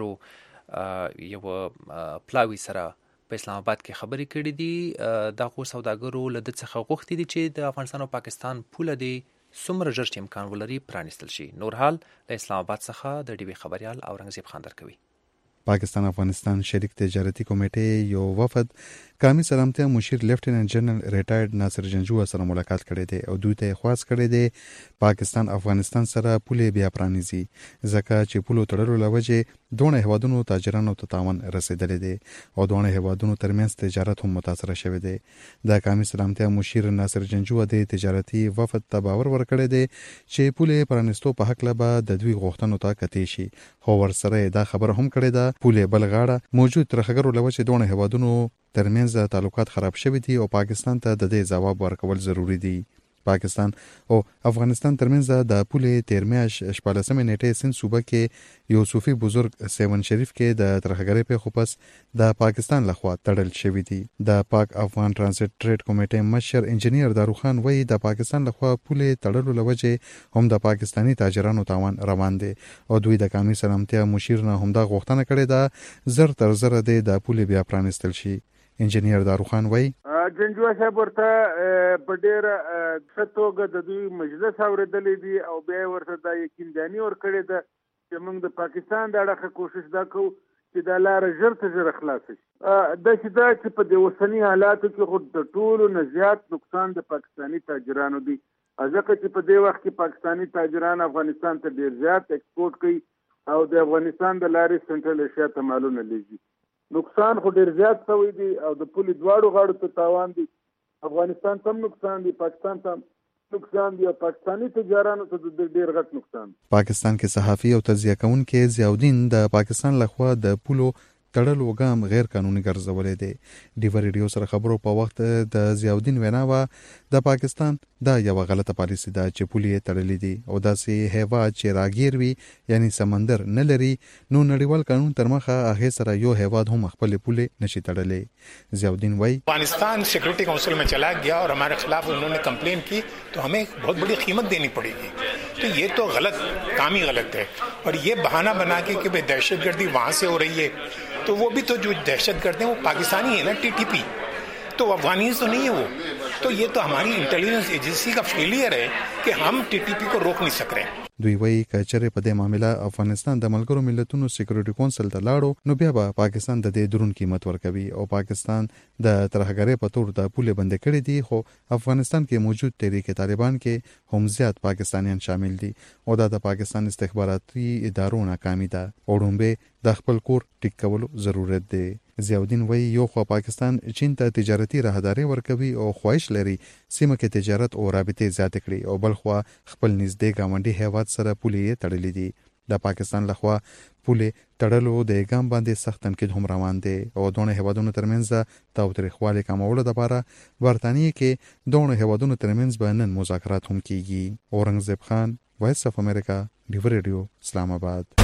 سوداګرو یو پلاوي سره په اسلام آباد کې خبرې کړې دي. دغو سوداګرو له ده څخه غوښتي دي چې د افغانستان او پاکستان پوله دې څومره ژر چې امکان ولري پرانیستل شي. نور حال له اسلام آباد څخه د ډیوي خبریال اورنګزیب خان درکوي. پاکستان افغانستان شریک تجارتی کمیټې یو وفد قومي سلامتیا مشیر لیفټیننټ جنرال ریټایرډ ناصر جنجو سره ملاقات کړی دی او دوی ته خواست کړی دی پاکستان افغانستان سره پولې بیا پرانیزي ځکه چې پولو تړلو لوجه دوه هیوادونو تاجرانو ته تاوان رسیدلی دی او دوه هیوادونو ترمنځ تجارت هم متاثر شوی دی. د قومي سلامتیا مشیر ناصر جنجو د تجارتی وفد ته باور ورکړی دی چې پولې پرانیستو په حق لبا د دوی غوښتنو ته کتې شي، خو ورسره دا خبر هم کړی ده پولې بل غاړه موجود ترخګرو لوجه دوه هیوادونو ترمنځ تعلقات خراب شوي دي او پاکستان ته د دې ځواب ورکول ضروری دي. پاکستان او افغانستان ترمنځ د پولې 13 میاشتې 14 نیټې سند صوبه کې یو صوفي بزرگ سیون شریف کې د ترهګرۍ په خپس د پاکستان لخوا تړل شوی دی. د پاک افغان ترانزیت ټریډ کمیټې مشر انجنیر داروخان وایي د پاکستان لخوا پولې تړلو لوجه هم د پاکستانی تاجرانو تاوان روان دي او دوی د قومي سلامتیا مشیر نه هم دا غوښتنه کړې ده زر تر زر د پولې بیا پرانیستل شي. انجنیر داروخان وایي جنجو صاحب ورته په ډېره ښه توګه د دوی مجلس اورېدلی دی او بیا ورته دا یقینداني ورکړې ده چې موږ د پاکستان د اړخه کوشش دا کوو چې دا لاره ژر تر ژره خلاصه شي. داسې ده چې په دې اوسني حالاتو کې خو د ټولو نه زیات نقصان د پاکستاني تاجرانو دی، ځکه چې په دې وخت کې پاکستاني تاجران افغانستان ته ډېر زیات ایکسپورټ کوي او د افغانستان د لارې سنټرل ایشیا ته مالونه لیږي. نقصان خو ډیر زیات شوی دی او د پولې دواړو غاړو ته تاوان دی. افغانستان ته نقصان دی، پاکستان ته نقصان دی او پاکستاني تجارانو ته ډیر غټ نقصان. پاکستان کې صحافي او تجزیه کوونکي ضیاءالدین د پاکستان لخوا د پولو تړلو ګام غیر قانوني ګرځولې دی. ډیو ریډیو سره خبرو په وخت د ضیاءالدین وینا وا د پاکستان دا یو غلطه پالیسی ده چې پولې تړلې دي او داسې هیواد چې راګیر وي یعنی سمندر نه لري نو نړیوال قانون تر مخه هغه سره یو هیواد هم خپل پولې نشي تړلې. ضیاءالدین وایي افغانستان سیکورٹی کونسل میں چلا گیا اور ہمارے خلاف انہوں نے کمپلین کی تو ہمیں بہت بڑی قیمت دینی پڑے گی. تو یہ تو غلط کام ہی غلط ہے اور یہ بہانہ بنا کے کہ دہشت گردی وہاں سے ہو رہی ہے تو وہ بھی تو جو دہشت گرد ہیں وہ پاکستانی ہے نا، ٹی ٹی پی تو افغانیز تو نہیں ہے وہ. تو یہ تو ہماری انٹیلیجنس ایجنسی کا فیلئر ہے کہ ہم ٹی ٹی پی کو روک نہیں سک رہے. دوی وایي کچره په دې معاملې افغانستان د ملګرو ملتونو سکیورټي کونسل ته لاړو نو بیا به پاکستان د دې درون قیمت ورکوي او پاکستان د ترهګرۍ په تور د پولې بند کړې دي، خو افغانستان کې موجود تحریک طالبان کې هم زیات پاکستانیان شامل دي او دا د پاکستان استخباراتي ادارو ناکامي ده او ډومبه د خپل کور ټیک کولو ضرورت دی. ضیاءالدین وایي یو خو پاکستان چین ته تجارتي راهداري ورکوي او خواهش لري سیمه کې تجارت او رابطې زیات کړي او بل خو خپل نږدې ګاونډي هیواد سره پولې تړلې دي. د پاکستان لخوا پولې تړلو د ګام باندې سخت تنقید هم روان دي او دوه هیوادونو ترمنځ تاوتریخوالی کمولو لپاره برتانیې کې دوه هیوادونو ترمنځ به نن مذاکرات هم کیږي. اورنګزیب خان، وایس اف امریکا، ډیو ریډیو، اسلام آباد.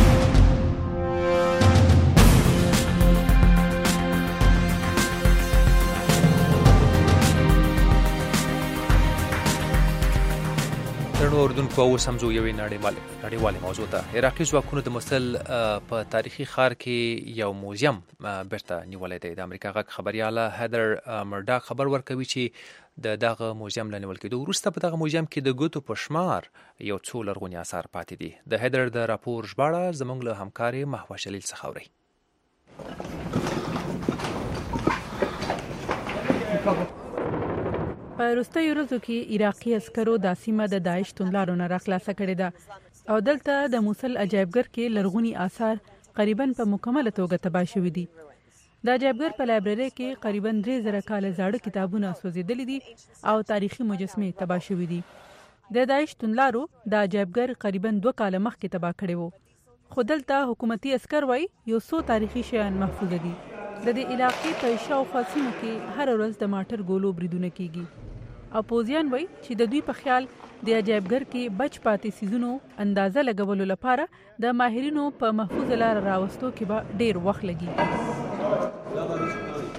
درنو اوردونکو او سمزو یوې نړیوالې موضوع ته عراقي ځواکونو د موصل په تاریخي ښار کې یو موزیم بیرته نیولی دی. د امریکا غږ خبریاله هیدر مرډاک خبر ورکوي چې دغه موزیم له نیول کېدو وروسته په دغه موزیم کې د ګوتو په شمار یو څو لرغوني آثار پاتې دي. د هیدر د راپور ژباړه زموږ له همکارې محوه شلیل څخه اورئ. په وروستیو ورځو کې عراقي عسکرو دا سیمه د داعش توندلارو نه راخلاصه کړې ده او دلته د موصل عجایبګر کې لرغوني آثار قریبا په مکمله توګه تباه شوي دي. د عجایبګر په لایبرري کې قریبا 3000 کاله زاړه کتابونه سوځېدلي دي او تاریخي مجسمې تباه شوي دي. د داعش توندلارو د عجایبګر قریبا 2 کاله مخکې تباه کړی وو، خو دلته حکومتي عسکر وایي یو څو تاریخي شیان محفوظ دي. د دې علاقې په شاوخوا سیمو کې هر ورځ د ماټر ګولو بریدونه کیږي او پوځیان وایي چې د دوی په خیال د عجایبګر کې بچ پاتې سیزونو اندازه لګولو لپاره د ماهرینو په محفوظ لار راوستو کې به ډیر وخت لګي.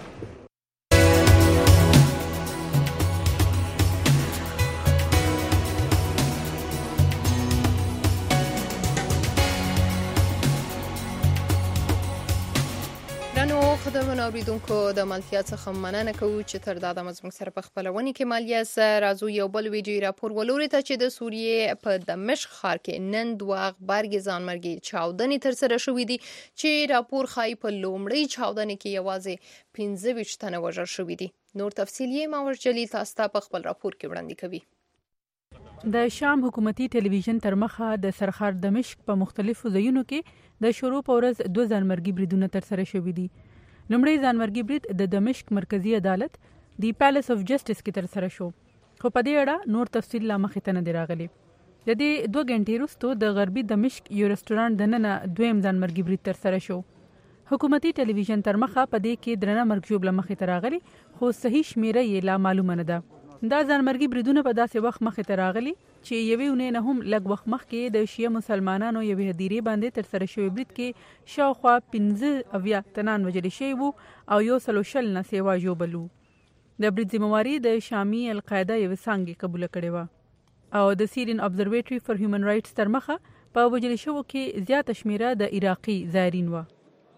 خدمتونه اوریدونکو د مالتیا څخه مننه کوو چې تر دا د مزموږ سره په خپلونې کې مالیه سره راځو یو بل ویډیو راپور ولوري ته چې د سوریې په دمشق ښار کې نن دوه غبرګې ځانمرګي چاودنې تر سره شوې دي چې راپور ښایي په لومړۍ چاودنې کې یوازې 15 تنه وژل شوي دي. نور تفصیل یې ماور جلیل تاسو ته په خپل راپور کې وړاندې کوي. د شام حکومتي ټلویزیون تر مخه د سرخار دمشق په مختلفو ځایونو کې د شروع په ورځ 2 ځانمرګي بریدونه تر سره شوي دي. لومړی ځانمرګي برید د دمشق مرکزی عدالت دی پیلس اف جسټس کې تر سره شو، خو په دې اړه نور تفصیل لا مخې ته نه دی راغلی. د دې 2 غنټې وروسته د غربي دمشق یو رستورانت دننه دویم ځانمرګي برید تر سره شو. حکومتي ټلویزیون تر مخه په دې کې درنه مرګ ژوبله مخې ته راغلی، خو صحیح شمیره یې لا معلومه نه ده. دا ځانمرګي بریدونه په داسې وخت مخې ته راغلي چې یوې اونۍ نه هم لږ وخت مخکې د شیعه مسلمانانو یوې هدیرې باندې تر سره شوی برید کې شاوخوا 15 تنان وژل شوي وو او 140 نه سیوا ژوبل وو. د برید ذمہواري د شامي القاعده یوې څانګې قبوله کړې وه او د سیرین ابزرویټري فار هیومن رایټس تر مخه په وژل شوو کې زیاته شمیره د عراقي زایرین وه.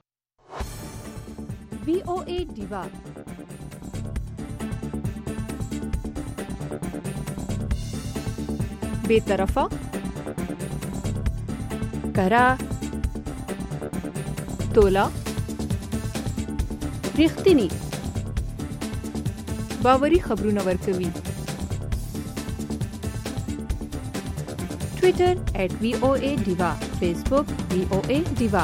VOA دیوا بی‌طرفه کرا تولا ریښتینی باوري خبرونه ورکوي. ټویټر @VOA دیوا، فیسبوک VOA دیوا.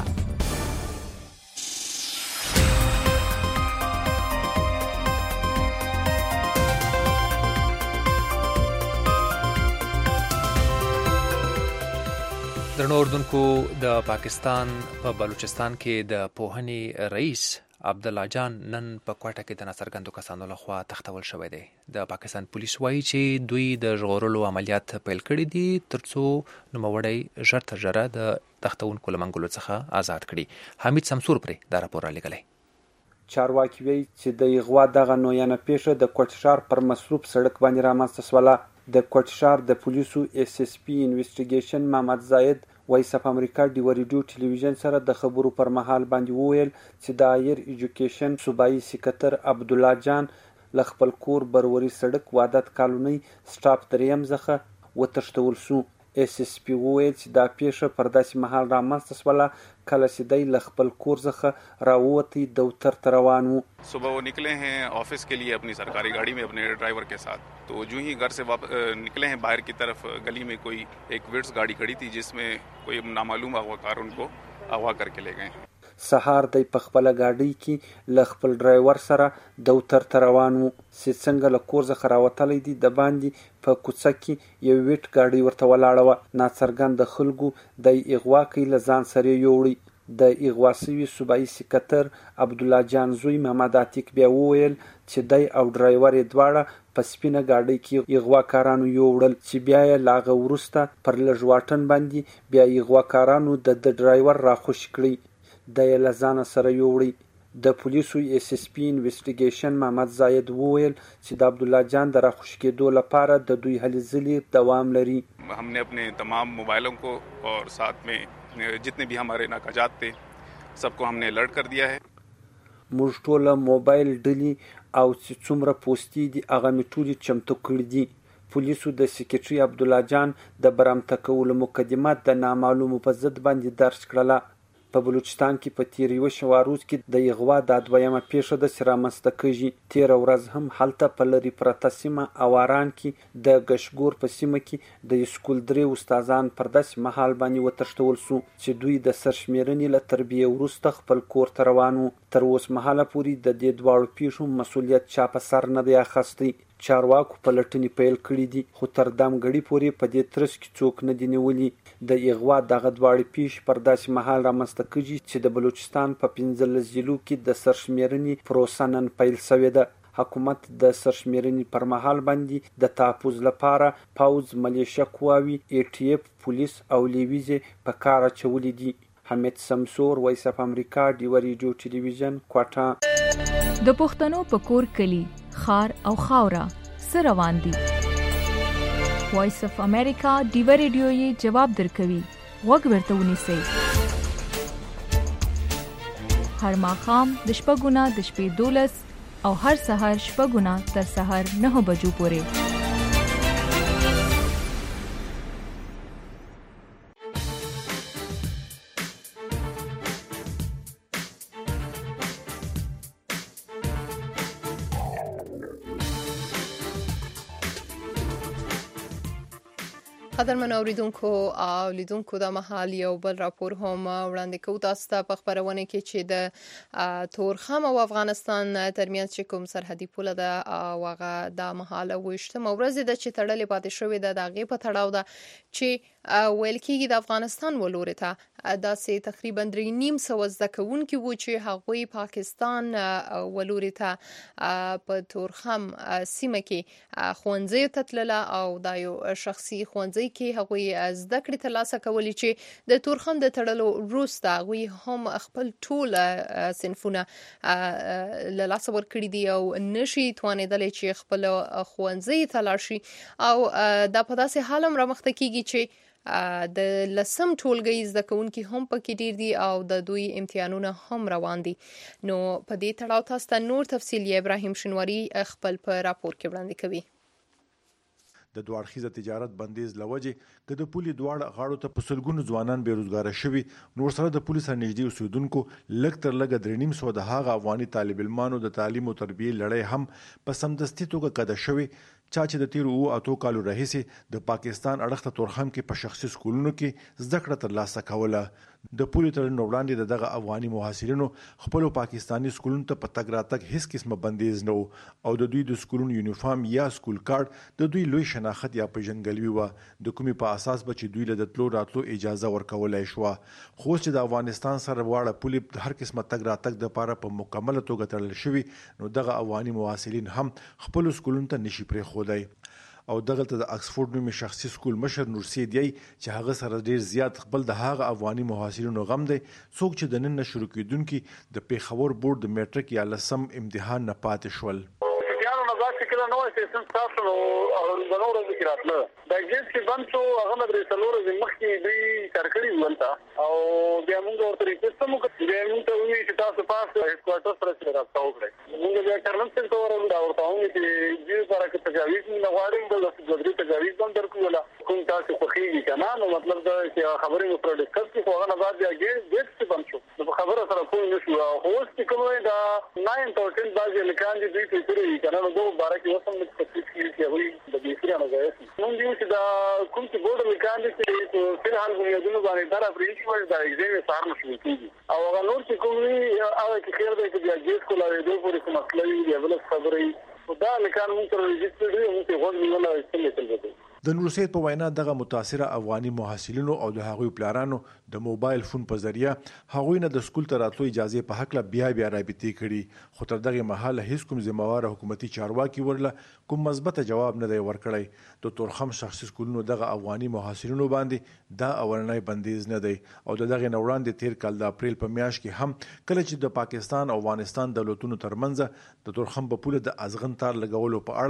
درنو اوردونکو، د پاکستان په بلوچستان کې د پوهنې رئیس عبدالله جان نن په کوټه کې د ناڅرګندو کسانو لخوا تختول شوی دی. د پاکستان پولیس وایي چې دوی د ژغورلو عملیات پیل کړي دي ترڅو نوموړی ژر تر ژره د تختونکو له منګولو څخه آزاد کړي. حمید سمسور پرې دا راپور رالیږلی. چارواکي وایي چې د اغوا دغه نویانه پیښه د کوټ ښار پر مصروف سړک باندې رامنځته شوله. د کوټ ښار د پولیسو SSP انویسټیګیشن محمد زاید وایس اف امریکا ډیو ریډیو ټلویزیون سره د خبرو پر مهال باندې وویل چې د هایر ایجوکیشن صوبایي سکرټر عبدالله جان له خپل کور بروري سړک وادت کالونی سټاپ دریم څخه وتښتول شو. SSP وویل چې دا پیښه پر داسې مهال رامنځته شوله کله چې دی له خپل کور څخه راووتی دفتر ته روان و. صبح وہ نکلے ہیں آفس کے لیے اپنی سرکاری گاڑی میں اپنے ڈرائیور کے ساتھ، تو جو ہی گھر سے نکلے ہیں باہر کی طرف گلی میں کوئی ایک وٹس گاڑی کھڑی تھی جس میں کوئی نامعلوم اغواکار ان کو اغوا کر کے لے گئے ہیں. سهار دی په خپل گاډي کې له خپل ډرایور سره دفتر ته روان و چې څنګه له کور څخه راوتلی دی د باندې په کوڅه کې یو ویټ گاډي ورته ولاړه وه. ناڅرګند خلکو د اغوا کوي له ځان سره یوړی. د اغوا شوي صوبایي سکرټر عبدالله جان زوی محمد عتیق بیا وویل چې دی او ډرایور یې دواړه په سپینه گاډۍ کې اغواکارانو یوړل چې بیا یې له هغه وروسته پر لږ واټن باندې بیا اغواکارانو د ډرایور راخوشي کړی. د یې له ځانه سره یوړی. د پولیسو SSP انویسټیګیشن محمد زاید وویل چې د عبدالله جان د راخوشي کېدو لپاره د دوی هلې ځلې دوام لري. हमने अपने तमाम मोबाइलों को और साथ में जितने भी हमारे नाकाजात थे सबको हमने अलर्ट कर दिया है. موږ ټول موبایل ډلې او چې څومره پوستې دي هغه مې ټولې چمتو کړي دي. پولیسو د سکرټري عبدالله جان د برامته کولو مقدمات د نامعلومو په ضد باندې درج کړله. په بلوچستان کې په تیر یوه شوه روز کې د اغوا دا دویمه پیښه ده چې رامنځته کېږي. تېره ورځ هم هلته په لرې پرته سیمه اواران کې د ګشګور په سیمه کې د سکول درې استادان پر داسې مهال باندې وتښتول سو چې دوی د سرشمېرنې له تربیې وروسته خپل کور ته روان وو. تر اوسه مهاله پورې د دې دواړو پیښو مسؤلیت چا په سر نه دی اخیستی. چارواکو په لټنې پیل کړي دي خو تر دمګړي پورې په دې ترڅ کې څوک نه دي نیولي. د اغوا دغه دواړې پیښې پر داسې مهال رامنځته کېږي چې د بلوچستان په 15 ضلعو کې د سرشمېرنې پروسه نن پیل شوې ده. حکومت د سرشمېرنې پر مهال باندې د تحفظ لپاره پوځ، ملیشه قواوي، ATF، پولیس او لیویزې په کار اچولي دي. حمید سمسور، وایس اف امریکا، ډیوه ریډیو ټلویزیون، کوټه. د پښتنو په کور کلی خار او خاورا سره روان دي. وایس اف امریکا ډیوه ریډیو یې جواب درکوي. وګ ورته ونیسئ. هر ماښام د شپږونه د شپې 12 او هر سهار شپږونه تر سهار 9 بجو پورې. قدرمن اوریدونکو او لیدونکو د مهال یو بل راپور هم وړاندې کوو تاسو ته په خبرونه کې چې د تورخم او افغانستان ترمنځ چې کوم سرحدي پوله ده او هغه د مهال وشتم ورځ د چې تړلې پاتې شوې ده د هغې په تړاو ده چې ویل کېږي د افغانستان ولوري ته داسې تقریبا 3.5 زده کوونکي وو چې هغوی پاکستان ولوري ته په تورخم سیمه کې ښوونځیو ته تلله او دا یو شخصي ښوونځی کې هغوی زده کړې ترلاسه کولی چې د تورخم د تړلو وروسته هغوی هم خپل ټول صنفونه له لاسه ورکړي دي او نشي توانېدلی چې خپل ښوونځي ته لاړ شي او دا په داسې حال هم رامخته کېږي چې د لسم ټولګي زده کوونکي هم پکې ډیر دي او د دوی امتحانونه هم روان دي. نو په دې تړاو تاسو ته نور تفصیل ابراهیم شنواری خپل په راپور کې وړاندې کوي. د دوه اړخیزه تجارت بندیز لوجه که د پولي دواړه غاړو ته په سلګونو ځوانان بیروزګاره شوي نور سره د پولیس نږدې اوسیدونکو لږ تر لږه 3.5 د هغه افغاني طالب علمانو د تعلیم او تربیې لړۍ هم په سمدستي توګه قاده شوي چا چې د تیرو 8 کالو راهیسې د پاکستان اړخ ته تورخم کې په شخصي سکولونو کې زده کړه ترلاسه کوله. د پولي تړون وړاندې دغه افغاني محصلینو خپل پاکستانی سکولونو ته په تګ راتګ هیڅ قسمه بندیز نه او د دوی د سکولونو یونیفارم یا سکول کارت د دوی لوی شناخت یا پیژنګلوي و د کومي په اساس به چې دوی له د تلو راتلو اجازه ورکولای شو. خو چې د افغانستان سره واړه پولي هر قسمه تګ راتګ د لپاره په مکمله توګه تړل شوی نو دغه افغاني محصلین هم خپل سکولونو ته نشي پرې خودای او دغه ته د اکسفورد نومي شخصي سکول مشر نور سید یی چې هغه سره ډیر زیات خپل د هغه افغاني محصلینو غم دی څوک چې د نن شروع کیدونکو د پیښور بورډ د میټریک یا لسم امتحان نه پاتې شول. نو سیستم تاسو او د نورو ذکراتله د ایجنټ کې بند شو هغه مدرسې نورو مخکې دوی ترکړی ولته او بیا موږ ورته ریکوست مو کړو بیا موږ ته وی چې تاسو پاس هیډ کوارټر سره راځو کړئ موږ بیا ټرمن څنګه ورو دا ورته وی چې دې لپاره کې تجاویز نه غواړم د دې تجاویز هم درکوله کوم تاسو په خېږي کنه نو مطلب دا چې خبرې مو پر ډیسکس کوو هغه نه بعد بیا ګیټ بند شو نو خبره سره کوی نشو او هوست کومه دا 9 باندې لیکان دي دوی پیری کنه نو دوه بارکه وسم د تفصیل کې وي د دې سره نه غواړي نو دې چې دا کوم چې بورډ لیکان دي چې په حال بنیادونو باندې دا پرېږي چې دا ایگزام سار نشو کېږي او هغه نور چې کوم وي هغه کې خیر دی چې بیا ګیټ کولاوي دوی پورې کوم مسله وي دی بل خبرې دا لیکان موږ سره ريجستر دي موږ ته غوږ نیول استعمال د نورسید په وینا دغه متاثره افغاني محصلینو او د هغوی پلارانو د موبایل فون په ذریعہ هغوی نه د سکول ته راتلو اجازه په حق له بیا رابطې کړي خو تر دغه مهاله هیڅ کوم ذمہوار حکومتي چارواکي ورله کوم مثبت جواب نه دی ورکړی. د تورخم شخصي سکولونو دغه افغاني محصلینو باندې دا اولنۍ بندیز نه دی او دغه نوړاندې تیر کال د اپریل په میاشت کې هم کله چې د پاکستان او افغانستان دولتونو ترمنځ د تورخم په پوله د ازغن تار لګولو په اړه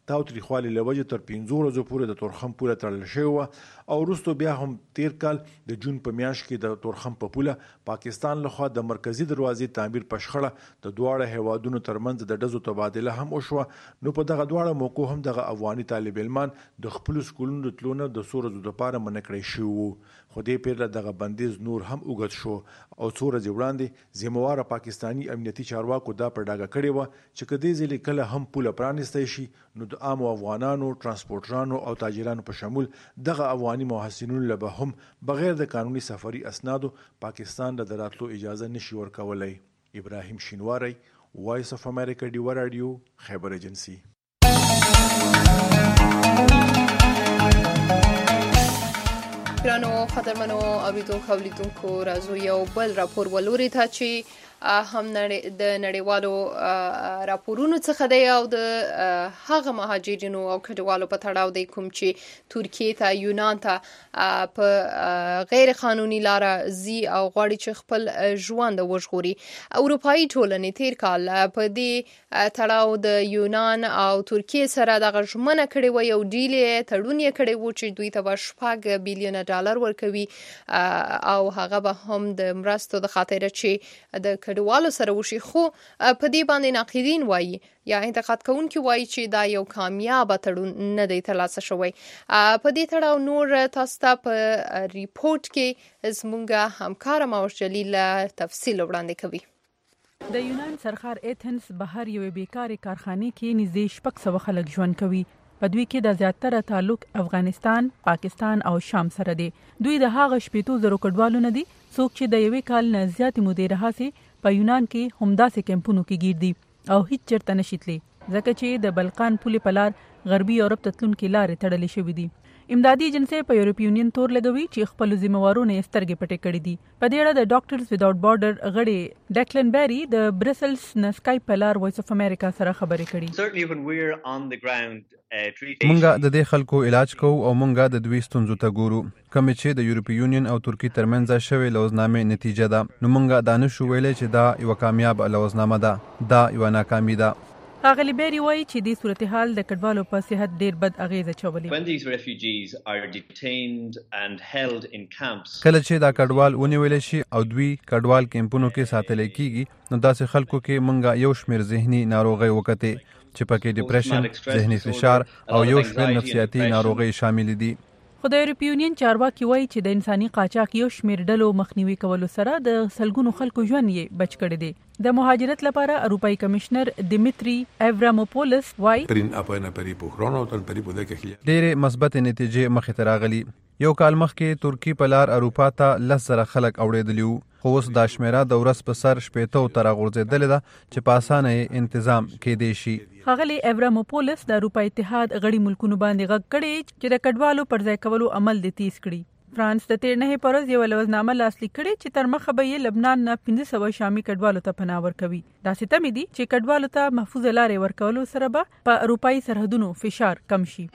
تاوتریخوالي لوجه تر 15 ورځو پورې د تورخم پوله تړل شوی و او وروسته بیا هم تیر کال د جون په میاشت کې د تورخم په پوله پاکستان لخوا د مرکزی دروازې تعمیر په شخړه د دواړه هیوادونو ترمنځ د ډزو تبادله هم وشوه. نو په دغه دواړه موقع هم دغه افغاني طالب علمان د خپل سکولونو د تلونه د څو ورځو لپاره منع کړی شوی وو. خو دې پیرله دغه بندیز نور هم اوږد شو او څو ورځې وړاندې ذمهواره پاکستاني امنیتي چارواکو دا په ډاګه کړې وه چې که دې ځلې کله هم پوله پرانیستی شي نو د عامو افغانانو، ترانسپورټرانو او تاجرانو په شمول دغه افغاني محسنینو له به هم بغیر د قانوني سفري اسنادو پاکستان له د راتلو اجازه نشي ورکولی. ابراهیم شینواری، وایس اف امریکا، ډیوه راډیو، خیبر ایجنسي. ګرانو قدرمنو اوریدونکو او لیدونکو راځو یو بل راپور ولوري ته چې هم د نړیوالو راپورونو څخه دی او د هغه مهاجرینو او کډوالو په تړاو دی کوم چې ترکیه ته، یونان ته په غیر قانوني لاره ځي او غواړي چې خپل ژوند وژغوري. اروپایي ټولنې تیر کال په دې تړاو د یونان او ترکیه سره دغه ژمنه کړې وه، یو ډیل تړون یې کړی و چې دوی ته به $6 بلیونه ورکوي او هغه به هم د مرستو د خاطر چې د کډوالو سره وشي. خو په دې باندې ناقدین وایي یا انتقاد کوونکي وایي چې دا یو کامیاب تړون نه دی ترلاسه شوی. په دې تړاو نور تاسو ته په ریپورت کې زموږ همکار ماوش جلیل تفصیل وړاندې کوي. د یونان سرخار ایتھنز بهر یو بیکاری کارخانه کې نږدې 600 خلک ژوند کوي. په دوی کې د زیاتره تعلق افغانستان، پاکستان او شام سره دی. دوی د هغه 70,000 کډوالو نه دي څوک چې د یوې کال نه زیاتې مودې راهیسې په یونان کې همداسې کمپونو کې ګیر دي او هیڅ چرته نشي تللی ځکه چې د بلقان پولې په لار غربي یورپ ته تلونکي لارې تړلې شوې دي. امدادي ایجنسۍ په یورپ یونین تور لګوي چې خپل ذمہوارونه یې سترګې پټې کړې دي. په دې اړه د ډاکټرز ویداوټ بارډر غړي ډیکلن بیری د برسلز نه سکایپ په لار وایس اف امریکا سره خبرې کړي. مونږه د دې خلکو علاج کوو او مونږه د دوی ستونزو ته ګورو کوم چې د یورپ یونین او ترکی ترمنځ شوی لوزنامه نتیجه ده. نو مونږه دا نشو ویلای چې دا یو کامیاب لوزنامه ده، دا یو ناکامي ده. هغه بیری وایي چې د صورتحال د کډوالو په صحت ډیر بد اغیزه چولې. کله چې دا کډوال ونیول شي او دوی کډوال کیمپونو کې ساتل کیږي نو داسې خلکو کې مونږه یو شمیر ذهني ناروغي وکړي چې پکې ډیپریشن، ذهني فشار او یو شمیر نفسیاتي ناروغي شامل دي. خو د یورپ یونین چارواکي وایي چې د انساني قاچاق یو شمیر ډلو مخنیوي کولو سره د سلګونو خلکو ژوند یې بچ کړی دی. د مهاجرت لپاره اروپایي کمشنر دیمیتری ایوراموپولس وایي ډېرې مثبت نتیجې مخې ته راغلي. یو کال مخکې ترکی په لار اروپا ته 10,000 خلک اوړېدلي وو، خو اوس دا شمیره د ورځ په سر 80 ته راغورځېدلې ده چې په اسانه یې تنظیم کېدی شي. ښاغلي ایوراموپولس د اروپا اتحاد غړي ملکونو باندې غږ کړی چې د کډوالو پر ځای کولو عمل د تیز کړي. فرانس د 13 پرز یو لوزنامه لاسلیک کړي چې تر مخه به یې لبنان نه 1500 شامي کډوالو ته پناه ورکوي. داسې تمې دي چې کډوالو ته محفوظ لارې ورکولو سره به په اروپایي سرحدونو فشار کم شي.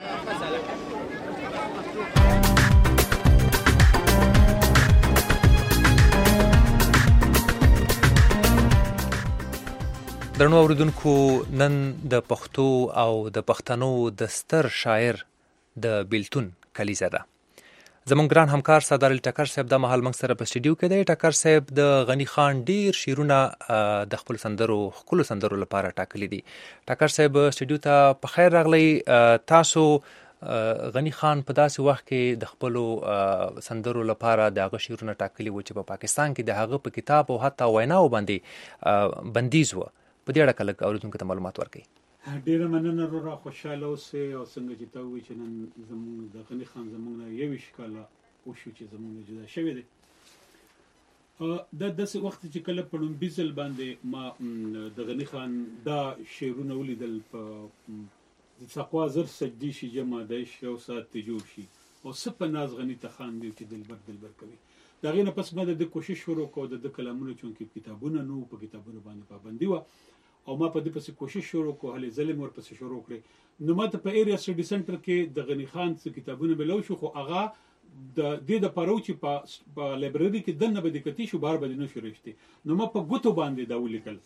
درنو اوریدونکو، نن د پښتو او د پښتنو د ستر شاعر د بیلتون کلیزه ده. زمونږ ګران همکار سردار علي ټکر صاحب د مهال موږ سره په سټوډیو کې دی. ټکر صاحب د غني خان ډیر شعرونه د خپل ښکلو سندرو لپاره ټاکلي دي. ټکر صاحب سټوډیو ته په خیر راغلی. تاسو غني خان په داسې وخت کې د خپلو سندرو لپاره د هغه شعرونه ټاکلي وو چې په پاکستان کې د هغه په کتاب او حتی ویناو باندې بندیز وو. په دې اړه کله اوریدونکو ته معلومات ورکړئ. ډیره مننه رورا، خوشاله اوسئ. او څنګه چې تا وایي چې نن زموږ د غني خان زموږ نه 21 کاله وشو چې زموږ نه جدا شوی دی. دا داسې وخت چې کله په لومبي ځل باندې ما د غني خان دا شعرونه ولیدل په تقوا زر سجدي شي جمع د یو ساعت ته جوړ شي او څه په ناز غني ته خان دی چې دلبر کوي. د هغې نه پس ما د کوشش شروع کړو د کلامونو چونکې کتابونه نو په کتابونو باندې پابندي وه او ما په دې پسې کوشش شروع کړو، هلې ځلې مې ورپسې شروع کړې. نو ما ته په ایریا سټډي سنټر کې د غني خان څه کتابونه ملو شو، خو هغه د دې دپاره و چې په لایبرري کې دننه به دې کتي شو، بهر به دې نه شو رښتې. نو ما په ګوتو باندې دا ولیکل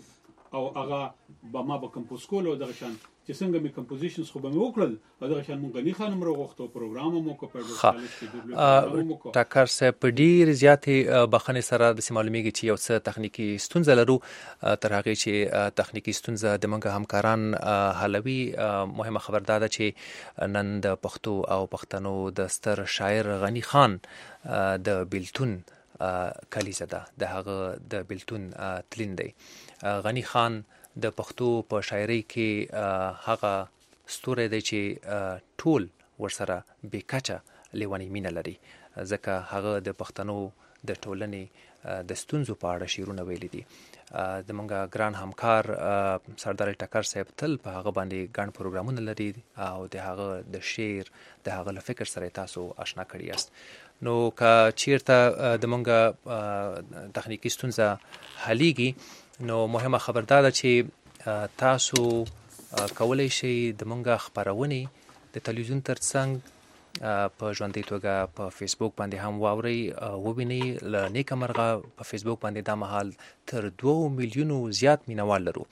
او هغه به ما به کمپوز کول او دغه شان چې څنګه می کمپوزیشنز خو به مې وکړل او دغه شان مونږ غني خانم راغوښتو پروګرام مو کو په کالج کې ټاکر صاحب په ډیر زیاتې بخنه سره د معلومیږي چې یو څه تخنیکی ستونزه لرو تر هغه چې تخنیکی ستونزه د منګه همکاران حلوي مهمه خبردار ده چې نن د پښتو او پښتنو د ستر شاعر غني خان د بیلتون کلیزه ده د هغه د بیلتون تلین دی غني خان د پښتو په شاعري کې هغه ستوری دی چې ټول ورسره بېکچه لیونی مینه لري ځکه هغه د پښتنو د ټولنې د ستونزو په اړه شعرونه ویلي دي د منګه ګران همکار سردار ټکر صاحب تل په هغه باندې ګڼ پروګرامونه لري او د هغه د شعر د هغه له فکر سره تاسو آشنا کړی یاست نو که چیرته د منګه تخنیکی ستونزه حلیږي نو مهمه خبردار ده چې تاسو کولای شئ د منګه خبرونه د تلویزیون ترڅنګ په ژوندۍ توګه په فیسبوک باندې هم واورئ ووینئ له نیکه مرغه په فیسبوک باندې دا مهال تر 2 میلیونو زیات مینوال لرو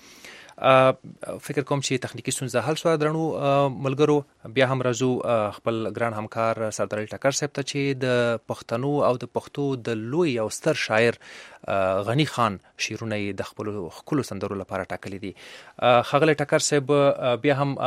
فکر کوم چې تخنیکی ستونزه حل شوه درنو ملګرو بیا هم راځو خپل ګران همکار سردار ټکر صاحب ته چې د پښتنو او د پښتو د لوی او ستر شاعر غني خان شعرونه د خپل خپل سندرو لپاره ټاکلي دي خغله ټکر صاحب بیا هم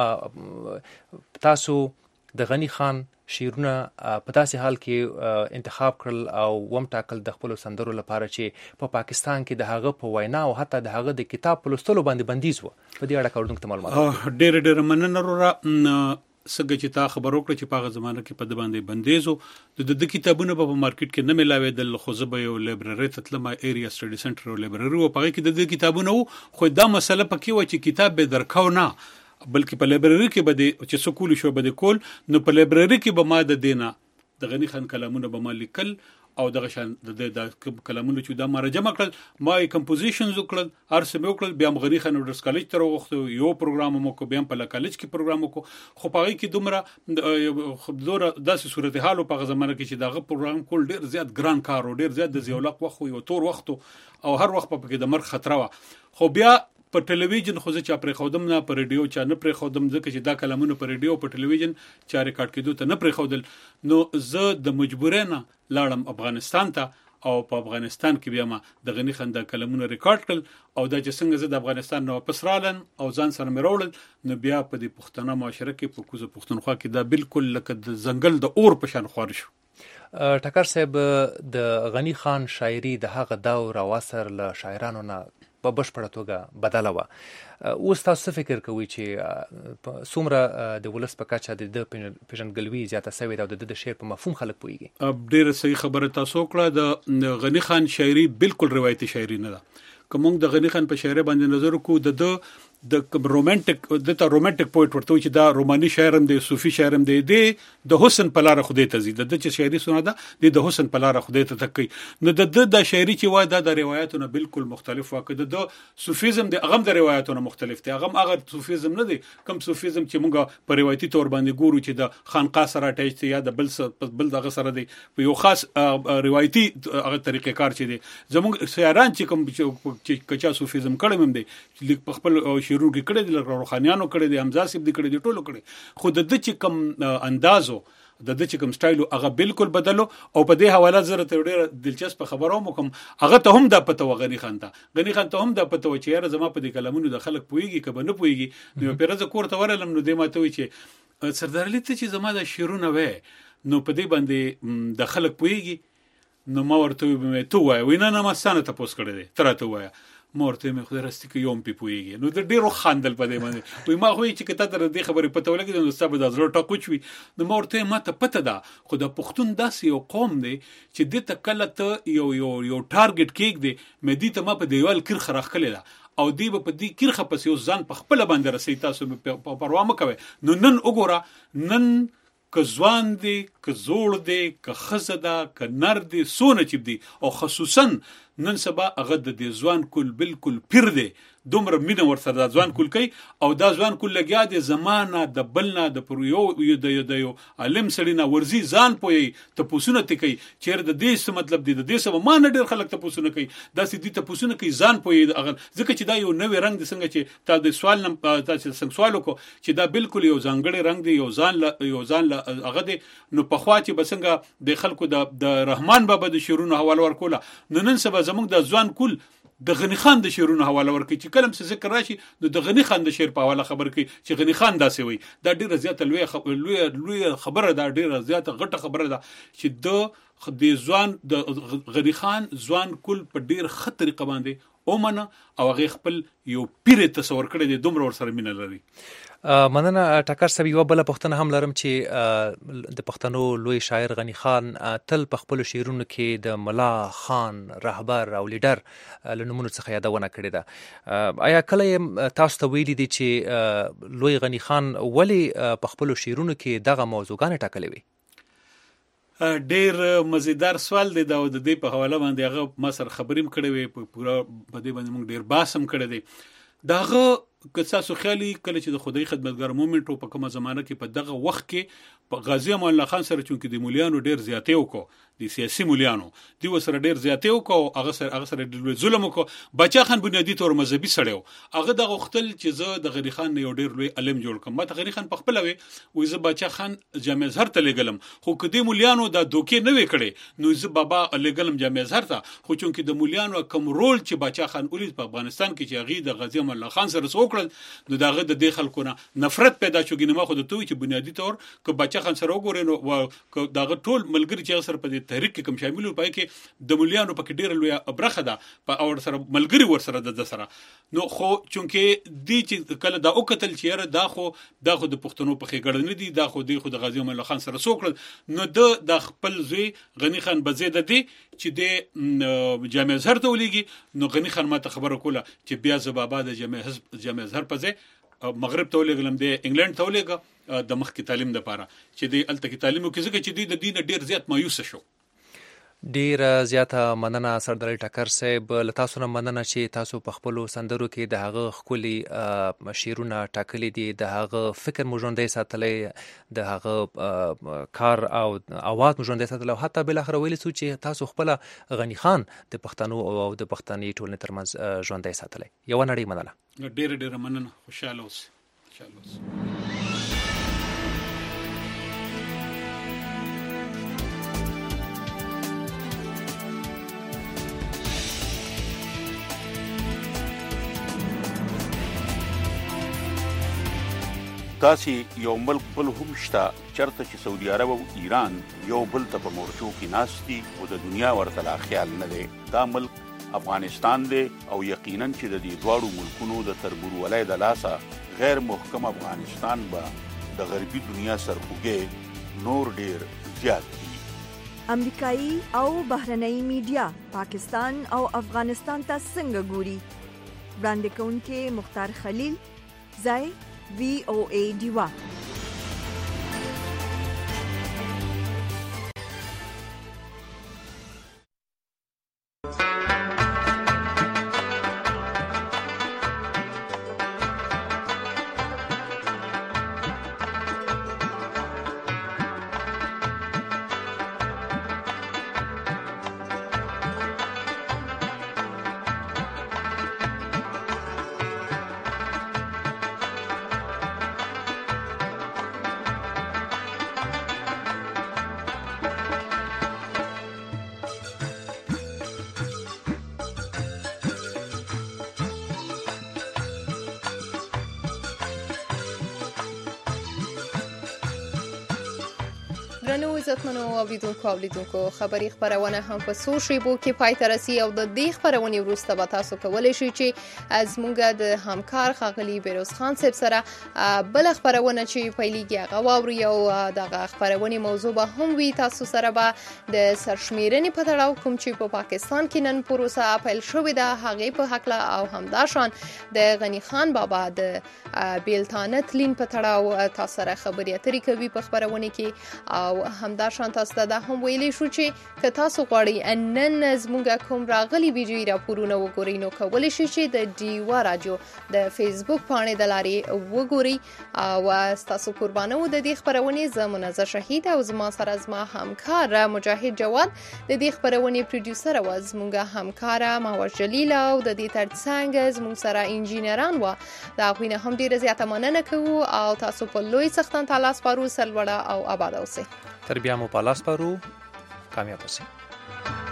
تاسو د غني خان شعرونه په داسې حال کې انتخاب کړل او وم ټاکل د خپل سندرو لپاره چې په پاکستان کې د هغه په وینا او حتی د هغه د کتاب په لوستلو باندې بندیز و په دې اړه کوردونکو معلومات ډېر مننه را سګه چې تا خبر وکړه چې په هغه زمانه کې په د باندې بندیزو د کتابونو په مارکیټ کې نه ملاوېدل خو زه به یو لایبرری ته تلم ایریا سټډي سنټر او لایبرری او په هغه کې د کتابونو خو دا مسله پکې و چې کتاب به درکاو نه بلکې په لایبرری کې به چې سکول شو به کول نو په لایبرری کې به ما د دینه د غني خان کلامونه به ما لیکل او دغه شان د کلامونو چې دا ما راجمع کړل ما کمپوزیشنز وکړل ارسم وکړل بیا غني خان ورس کالج ته وغوښتو یو پروګرام مو کو بیا په کالج کې پروګرام کو خو په هغه کې دومره داسې صورتحال په هغه زمانه کې چې دغه پروګرام کول ډیر زیات ګران کار او ډیر زیات د زیولق وخت یو تور وخت او هر وخت په کې د مرګ خطر و خو بیا په ټلویزیون خو زه چا پرې خودم نه په ریډیو چا نه پرې خودم ځکه چې دا کلمونه په ریډیو په ټلویزیون چا ریکارډ کېدو ته نه پرې خودل نو زه د مجبورینه لاړم افغانستان ته او په افغانستان کې بیا ما د غني خان د کلمونه ریکارډ کړل او دا چې څنګه زه د افغانستان نه واپس رالم او ځان سره مې راوړل نو بیا په دې پښتنه معاشره کې په کوزه پښتونخوا کې دا بالکل لکه د ځنګل د اور په شان خور شو ټکر صاحب د غني خان شاعري د هغه دور او عصر له شاعرانو نه په بشپړه توګه بدله وه اوس تاسو فکر کوئ چې څومره د ولس په کچه د پیژندګلوي زیاته شوې ده او د شعر په مفهوم خلک پوهیږي ډېره صحیح خبره تاسو وکړه د غني خان شاعري بالکل روایتي شاعري نه ده که موږ د غني خان په شاعري باندې نظر وکړو د رومانټیک پویټ ورته چې دا روماني شاعر هم دی صوفي شاعر هم دی د حسن په لار خدای ته زی د چې شاعري سونه ده د حسن په لار خدای ته تکي نو د شاعري چې وای د روایتونو بالکل مختلف واکه د صوفیزم د هغه د روایتونو مختلف دي هغه صوفیزم نه دی کوم صوفیزم چې موږ په روایتي تور باندې ګورو چې د خانقاه سره اٹیچ دی یا د بل دغه سره دی په یو خاص روایتي هغه طریقې کار چي دي زموږ شاعران چې کوم چې کچا صوفیزم کړم دي په خپل شروع کې کړی د روحانيانو کړی د حمزه صاحب د کړی د ټولو کړی خو د چې کم اندازو د چې کم سټایل هغه بالکل بدلو او په دې حواله زره ته ډېر دلچسپ خبرو مکم هغه ته هم د پته و غني خان ته هم د پته و چې یاره زما په دې کلمونو د خلک پويږي کبه نه پويږي نو پیرزه کوړه ورلم نو دې ماته وي چې سردار علي ته چې زما د شیرونه وې نو په دې باندې د خلک پويږي نو ما ورته وې ته وای وینا نه ما ستانه ته پوس کړی دی تر ته وای مورته مې خو درسته کې یوم پويږي نو د ډیرو خاندل په دې باندې وای ما خو چې کته تر دې خبرې پته ولګي نو سبا د زړه ټاکوچوي نو مورته ماته پته ده خو د پښتون داسې یو قوم دی چې د تکله ته یو ټارګټ کېک دی مې دې ته ما په دیوال کړ خراخ کړل او دی په دې کړخه پس یو ځان په خپل باندې رسي تاسو په پروا مکوي نو نن وګوره نن که ځوان دی که زوړ دی که خزه ده که نر دی سونه چپ دی او خصوصا نن سبا هغه د دې ځوان کول بالکل پیر دی دومره مینه ورسره د ځوان کول کوي او دا ځوان کول لګیا دی زمانه د بلنا د پر یو د عالم سړی نه ورزي ځان پوي ته پوسونه تکي چیر د دې څه مطلب دی د دې څه ما نه ډیر خلک ته پوسونه کوي دا سې دې ته پوسونه کوي ځان پوي اغل ځکه چې دا یو نوې رنگ د څنګه چې تا د سوال نه تاسو څنګه سوال وکړو چې دا بالکل یو ځانګړی رنگ دی یو ځان هغه دی نو په خوا چې بسنګ د خلکو د رحمان بابا د شیرونو حواله ورکوله نن سبا زموږ د ځوان کول د غنی خان د شیرونو حواله ورکړي چې کلم څه ذکر راشي نو د غنی خان د شعر په حواله خبر کوي چې غنی خان داسې وي دا ډیره زیاته لوی خبره ده ډیره زیاته غټه خبره ده چې د ځوان د غنی خان ځوان کول په ډیر خطر قباندې اومنه او هغه خپل یو پیر تصور کړی دی دومره ور سره مینه لري مننه ټکر سبي یو بل پښتنه هم لرم چې د پښتنو لوی شاعر غنی خان تل په خپل شعرونو کې د ملا خان رهبر او لیډر لنمونو څخه یادونه کړې ده آیا کله تاسو ته ویلي دي چې لوی غنی خان ولی په خپل شعرونو کې دغه موضوعګان ټاکلې وي ډیر مزیدار سوال دی دا د دې په حواله باندې هغه ما سره خبریم کړې وي په پورا په دې باندې موږ ډیر باسم کړی دی داغه که تاسو خیالي کله چې د خدای خدمتګار مومنټ په کومه زمانه کې په دغه وخت کې په غازی امان الله خان سره چونکې د مولیانو ډیر زیاتې وکړو د سیاسي مولیانو دی وسره ډیر زیاتې وکړو هغه سره ډیر ظلم وکړو بچا خان بنیادی تور مذهبي سړیو هغه دغه وختل چې زه د غنی خان یو ډیر لوی علم جوړ کړم ما ته غنی خان په خپل وي زه بچا خان جامع زهر ته لګلم خو کدي مولیانو د دوکې نه وکړي نو زه بابا لګلم جامع زهر ته خو چونکې د مولیانو کوم رول چې بچا خان اولید په افغانستان کې چې هغه د غازی امان الله خان سره وکړل نو داغه د دې خلکو نه نفرت پیدا شو ګنه ما خو د توي چې بنیادی تور ک بچا خان سره وګورې نو داغه ټول ملګری چې سره په دې تحریک کې کوم شامل پای کې د مولیانو په کې ډیر لوی برخه ده په اور سره ملګری ور سره د سره نو خو چونکې دی چې کله دا او قتل چیرې دا خو د پښتنو په خېګړنه دي دا خو د غازی امان الله خان سره سوکړل نو د خپل زوی غنی خان بزیده دی چې د جامع زهر ته ولېږي نو غنی خان ماته خبره کوله چې بیا ز بابا د جامع زهر په ځای مغرب ته ولېږلم د انګلند ته ولېږه د مخ کې تعلیم لپاره چې د الته کې تعلیم کې ځکه چې د دین ډیر زیات مایوس شو ډیر زیاته مننه سردار ټکر صاحب له تاسو نه مننه چې تاسو په خپل سندرو کې د هغه خولي شیرونه ټاکلي دي د هغه فکر مو ژوندۍ ساتلې د هغه کار او اواز مو ژوندۍ ساتلې او حتی بل اخر ویل چې تاسو خپل غنی خان د پښتنو او د پښتني ټولنې ترمنځ ژوندۍ ساتلې یو نړۍ مننه ډیر مننه خوشاله اوسئ تاسې یو ملک بل هم شته چرته چې سعودي عرب او ایران یو بل ته په مورچو کې ناست دي او د دنیا ورته لا خیال نه دی دا ملک افغانستان دی او یقینا چې د دې دواړو ملکونو د تربورولۍ د لاسه غیر محکم افغانستان به د غربي دنیا سرخوږی نور ډیر زیات دي امریکایي او بهرنۍ میډیا پاکستان او افغانستان ته څنګه ګوري وړاندې کوونکې مختار خلیل ځای VOA دیوا درنو عزتمنو اوریدونکو خبری خبرونه هم په سو شیبو کې پای ته رسي او د دې خبرونې وروسته به تاسو کولی شئ چې از مونږ د همکار ښاغلي بیروز خان صاحب سره بل خبرونه چې پیلېږي هغه واوري او دغه خبرونې موضوع به هم وي تاسو سره به د سرشمیرنې په تړاو کوم چې په پاکستان کې نن پروسه پیل شوې ده هغې په هکله او همداشان د غنی خان بابا د بیلتانه تلین په تړاو تاسو سره خبرې اترې کوي په خبرونه کې او همدا شان تاسو ته دا هم ویلی شو چې که تاسو غواړئ نن زموږ کوم راغلي ویډیویي راپورونه وګورئ نو کولی شئ چې د ډیوا راډیو د فیسبوک پاڼې د لارې وګورئ او ستاسو قربانو د دې خپرونې زه منزه شهید او زما سره زما همکار مجاهد جواد د دې خپرونې پروډوسر او زموږ همکار مهوش جلیل او د دې ترڅنګ زموږ سره انجینران و د هغوی نه هم ډیره زیاته مننه کوو او تاسو په لوی څښتن ته لاس سپارو. سرلوړه او آباد اوسئ. تر بیا مو په لاس سپارو. کامیاب اوسئ.